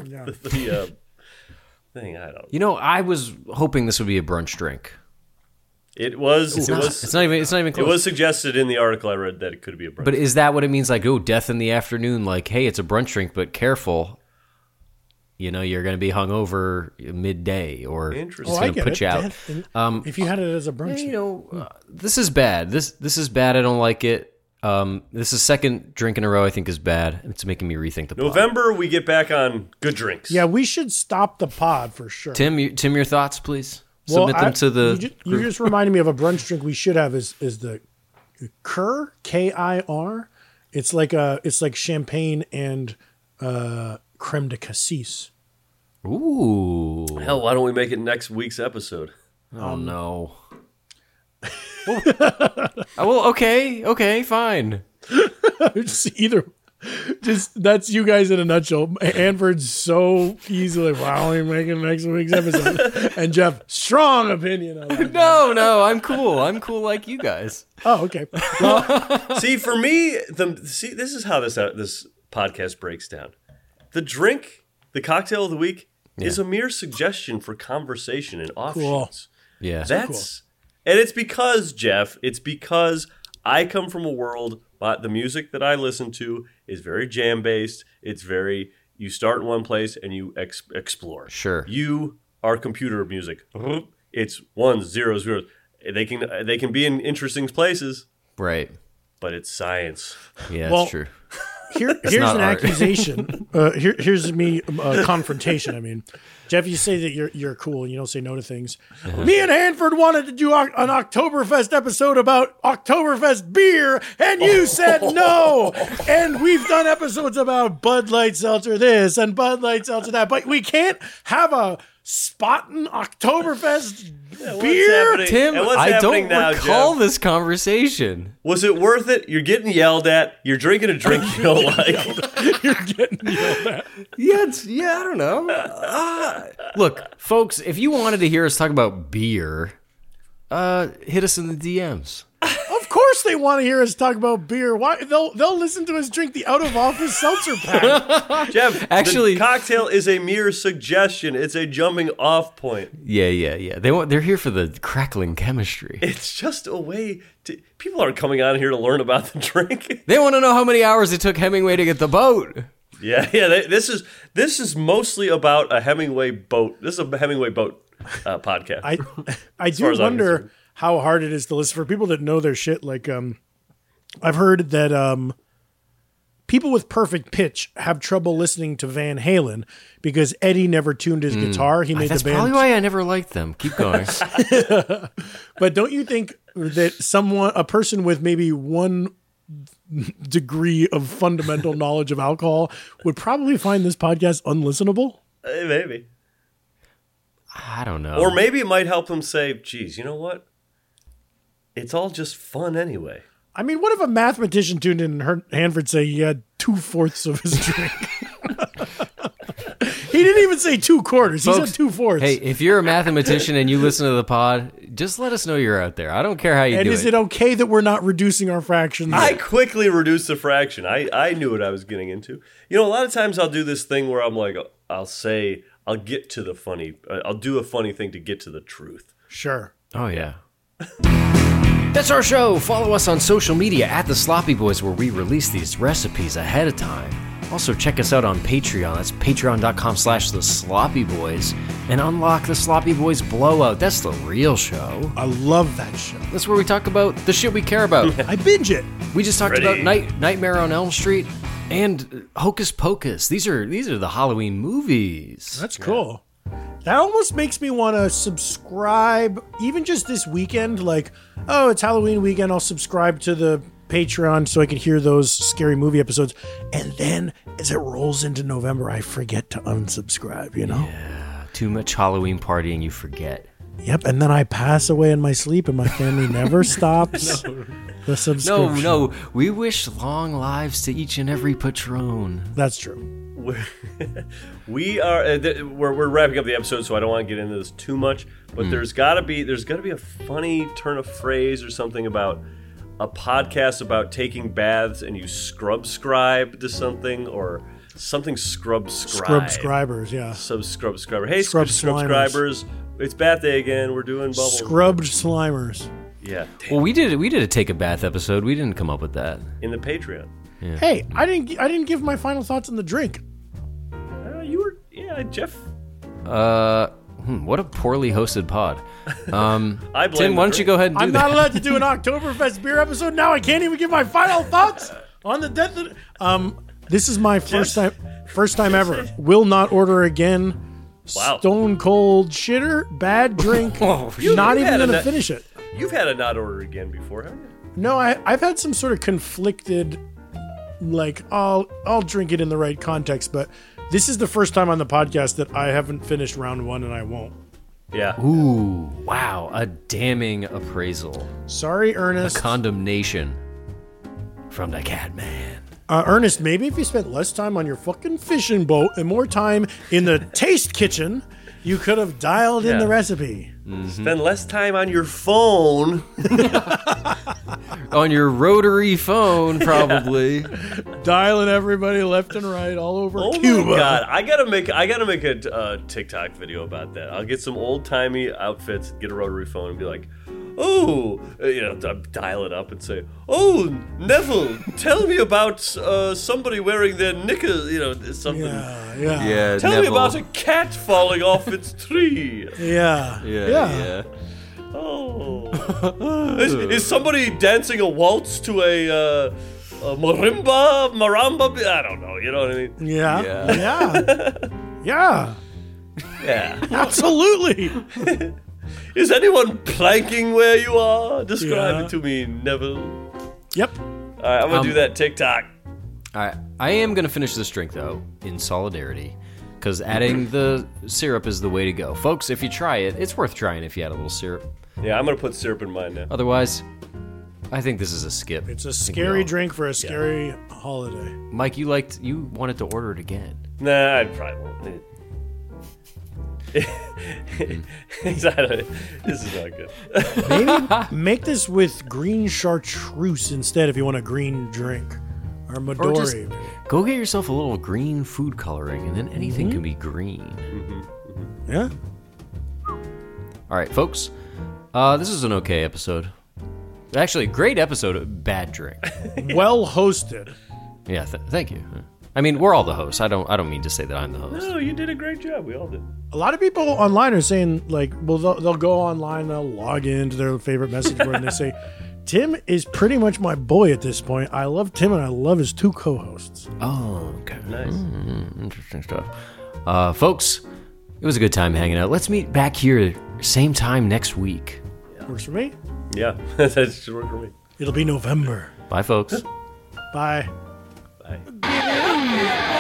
Speaker 5: thing. I don't know.
Speaker 4: You know, I was hoping this would be a brunch drink.
Speaker 5: It was.
Speaker 4: It's not even close.
Speaker 5: It was suggested in the article I read that it could be a brunch.
Speaker 4: But is that what it means? Like, Death in the Afternoon. Like, hey, it's a brunch drink, but careful. You know, you're going to be hungover midday, or it's going to put you out.
Speaker 6: If you had it as a brunch,
Speaker 4: you know, this is bad. This is bad. I don't like it. This is second drink in a row I think is bad. It's making me rethink the pod.
Speaker 5: November, we get back on good drinks.
Speaker 6: Yeah, we should stop the pod for sure.
Speaker 4: Tim, your thoughts, please. Submit them to the.
Speaker 6: You just reminded me of a brunch drink we should have is the Kir, K-I-R. It's like champagne and creme de cassis.
Speaker 4: Ooh.
Speaker 5: Hell, why don't we make it next week's episode?
Speaker 4: Oh no. Well, okay, fine.
Speaker 6: That's you guys in a nutshell. Anford's so easily, wow, we make it next week's episode. And Jeff, strong opinion on that.
Speaker 4: No, I'm cool. I'm cool like you guys.
Speaker 6: Oh, okay. Well,
Speaker 5: see, for me, this is how this podcast breaks down. The drink, the cocktail of the week, is a mere suggestion for conversation and offshoots.
Speaker 6: Cool.
Speaker 4: Yeah.
Speaker 5: And it's because, Jeff, I come from a world, the music that I listen to is very jam-based. It's very, you start in one place and you explore.
Speaker 4: Sure.
Speaker 5: You are computer music. It's 1s, 0s. They can be in interesting places.
Speaker 4: Right.
Speaker 5: But it's science.
Speaker 4: Yeah, that's true.
Speaker 6: here's
Speaker 4: not
Speaker 6: an
Speaker 4: art.
Speaker 6: accusation. Here's me confrontation. I mean, Jeff, you say that you're cool and you don't say no to things. Me and Hanford wanted to do an Oktoberfest episode about Oktoberfest beer, and you said no. And we've done episodes about Bud Light Seltzer this and Bud Light Seltzer that, but we can't have a Spaten Oktoberfest beer.
Speaker 4: Tim,
Speaker 5: And what's
Speaker 4: I
Speaker 5: happening
Speaker 4: don't
Speaker 5: now,
Speaker 4: recall
Speaker 5: Jeff?
Speaker 4: this conversation.
Speaker 5: Was it worth it? You're getting yelled at. You're drinking a drink you don't like.
Speaker 6: You're getting yelled at.
Speaker 4: I don't know. Look, folks, if you wanted to hear us talk about beer, hit us in the DMs.
Speaker 6: Of course they want to hear us talk about beer. Why they'll listen to us drink the out of office seltzer pack.
Speaker 5: Jeff,
Speaker 4: Actually-
Speaker 5: the cocktail is a mere suggestion. It's a jumping off point.
Speaker 4: Yeah. They're here for the crackling chemistry.
Speaker 5: It's just a way to... People aren't coming on here to learn about the drink.
Speaker 4: They want to know how many hours it took Hemingway to get the boat.
Speaker 5: Yeah. This is mostly about a Hemingway boat. This is a Hemingway boat podcast.
Speaker 6: I do wonder how hard it is to listen for people that know their shit. Like, I've heard that people with perfect pitch have trouble listening to Van Halen because Eddie never tuned his guitar. He made
Speaker 4: That's
Speaker 6: the band.
Speaker 4: probably why I never liked them. Keep going.
Speaker 6: But don't you think that a person with maybe one degree of fundamental knowledge of alcohol would probably find this podcast unlistenable?
Speaker 5: Maybe.
Speaker 4: I don't know.
Speaker 5: Or maybe it might help them say, geez, you know what? It's all just fun anyway.
Speaker 6: I mean, what if a mathematician tuned in and heard Hanford say he had 2/4 of his drink? He didn't even say 2/4. He
Speaker 4: Folks,
Speaker 6: said 2/4.
Speaker 4: Hey, if you're a mathematician and you listen to the pod, just let us know you're out there. I don't care how you
Speaker 6: and
Speaker 4: do
Speaker 6: is it okay that we're not reducing our fractions?
Speaker 5: I quickly reduced the fraction. I knew what I was getting into. You know, a lot of times I'll do this thing where I'm like, I'll get to the funny. I'll do a funny thing to get to the truth.
Speaker 6: Sure.
Speaker 4: Oh, yeah. That's our show. Follow us on social media at The Sloppy Boys, where we release these recipes ahead of time. Also, check us out on Patreon. That's patreon.com/The Sloppy Boys. And unlock The Sloppy Boys Blowout. That's the real show.
Speaker 6: I love that show.
Speaker 4: That's where we talk about the shit we care about.
Speaker 6: I binge it.
Speaker 4: We just talked about Nightmare on Elm Street and Hocus Pocus. These are the Halloween movies.
Speaker 6: That's cool. That almost makes me want to subscribe, even just this weekend. Like, oh, it's Halloween weekend. I'll subscribe to the Patreon so I can hear those scary movie episodes. And then as it rolls into November, I forget to unsubscribe, you know?
Speaker 4: Yeah, too much Halloween partying, you forget.
Speaker 6: Yep, and then I pass away in my sleep and my family never stops the subscription.
Speaker 4: No, we wish long lives to each and every patron.
Speaker 6: That's true.
Speaker 5: We're wrapping up the episode, so I don't want to get into this too much. But there's got to be a funny turn of phrase or something about a podcast about taking baths and you scrub-scribe to something or something scrub-scribe.
Speaker 6: Scrub-scribers, yeah.
Speaker 5: Scrub-scriber. Hey,
Speaker 6: Scrub-slimers.
Speaker 5: scrub-scribers. It's bath day again. We're doing bubble.
Speaker 6: Scrubbed slimers.
Speaker 5: Yeah.
Speaker 4: Well, we did a take a bath episode. We didn't come up with that.
Speaker 5: In the Patreon.
Speaker 4: Yeah.
Speaker 6: Hey, I didn't give my final thoughts on the drink.
Speaker 5: Jeff.
Speaker 4: What a poorly hosted pod.
Speaker 5: I blame
Speaker 4: Tim, why don't you go ahead and do
Speaker 6: I'm
Speaker 4: that?
Speaker 6: not allowed to do an Oktoberfest beer episode now. I can't even give my final thoughts on the death of... This is my first time ever. Will not order again.
Speaker 5: Wow.
Speaker 6: Stone cold shitter, bad drink. Not even going to finish it.
Speaker 5: You've had a not order again before, haven't you?
Speaker 6: No, I've had some sort of conflicted, like, I'll drink it in the right context, but this is the first time on the podcast that I haven't finished round one and I won't.
Speaker 5: Yeah.
Speaker 4: Ooh, wow. A damning appraisal.
Speaker 6: Sorry, Ernest.
Speaker 4: A condemnation from the Catman.
Speaker 6: Ernest, maybe if you spent less time on your fucking fishing boat and more time in the taste kitchen, you could have dialed in the recipe.
Speaker 4: Mm-hmm.
Speaker 5: Spend less time on your phone.
Speaker 4: On your rotary phone, probably.
Speaker 6: Dialing everybody left and right all over Cuba.
Speaker 5: Oh my God, I gotta make a TikTok video about that. I'll get some old timey outfits, get a rotary phone, and be like, "Oh, dial it up and say, oh, Neville, tell me about somebody wearing their knickers, something.
Speaker 6: Yeah.
Speaker 5: Tell
Speaker 4: Neville.
Speaker 5: me about a cat falling off its tree.
Speaker 4: Yeah.
Speaker 5: Oh, is somebody dancing a waltz to Maramba. I don't know. You know what I mean?
Speaker 6: Yeah. Absolutely.
Speaker 5: Is anyone planking where you are? Describe it to me, Neville.
Speaker 6: Yep.
Speaker 5: All right, I'm going to do that TikTok.
Speaker 4: All right. I am going to finish this drink, though, in solidarity, because adding the syrup is the way to go. Folks, if you try it, it's worth trying if you add a little syrup.
Speaker 5: Yeah, I'm going to put syrup in mine now.
Speaker 4: Otherwise, I think this is a skip.
Speaker 6: It's a scary drink for a scary holiday.
Speaker 4: Mike, you wanted to order it again.
Speaker 5: Nah, I probably won't. This is not good.
Speaker 6: Maybe make this with green chartreuse instead if you want a green drink. Or Midori.
Speaker 4: Or just go get yourself a little green food coloring, and then anything can be green.
Speaker 6: Yeah.
Speaker 4: All right, folks. This is an okay episode. Actually, great episode of Bad Drink.
Speaker 6: Well hosted.
Speaker 4: Yeah, thank you. I mean, we're all the hosts. I don't mean to say that I'm the host.
Speaker 5: No, you did a great job. We all did.
Speaker 6: A lot of people online are saying, like, well, they'll go online, they'll log into their favorite message board, and they say, Tim is pretty much my boy at this point. I love Tim, and I love his two co-hosts.
Speaker 4: Oh, okay.
Speaker 5: Nice.
Speaker 4: Interesting stuff. Folks, it was a good time hanging out. Let's meet back here same time next week.
Speaker 6: Works for me.
Speaker 5: Yeah, that should work for me.
Speaker 6: It'll be November.
Speaker 4: Bye, folks.
Speaker 6: Bye.
Speaker 5: Bye.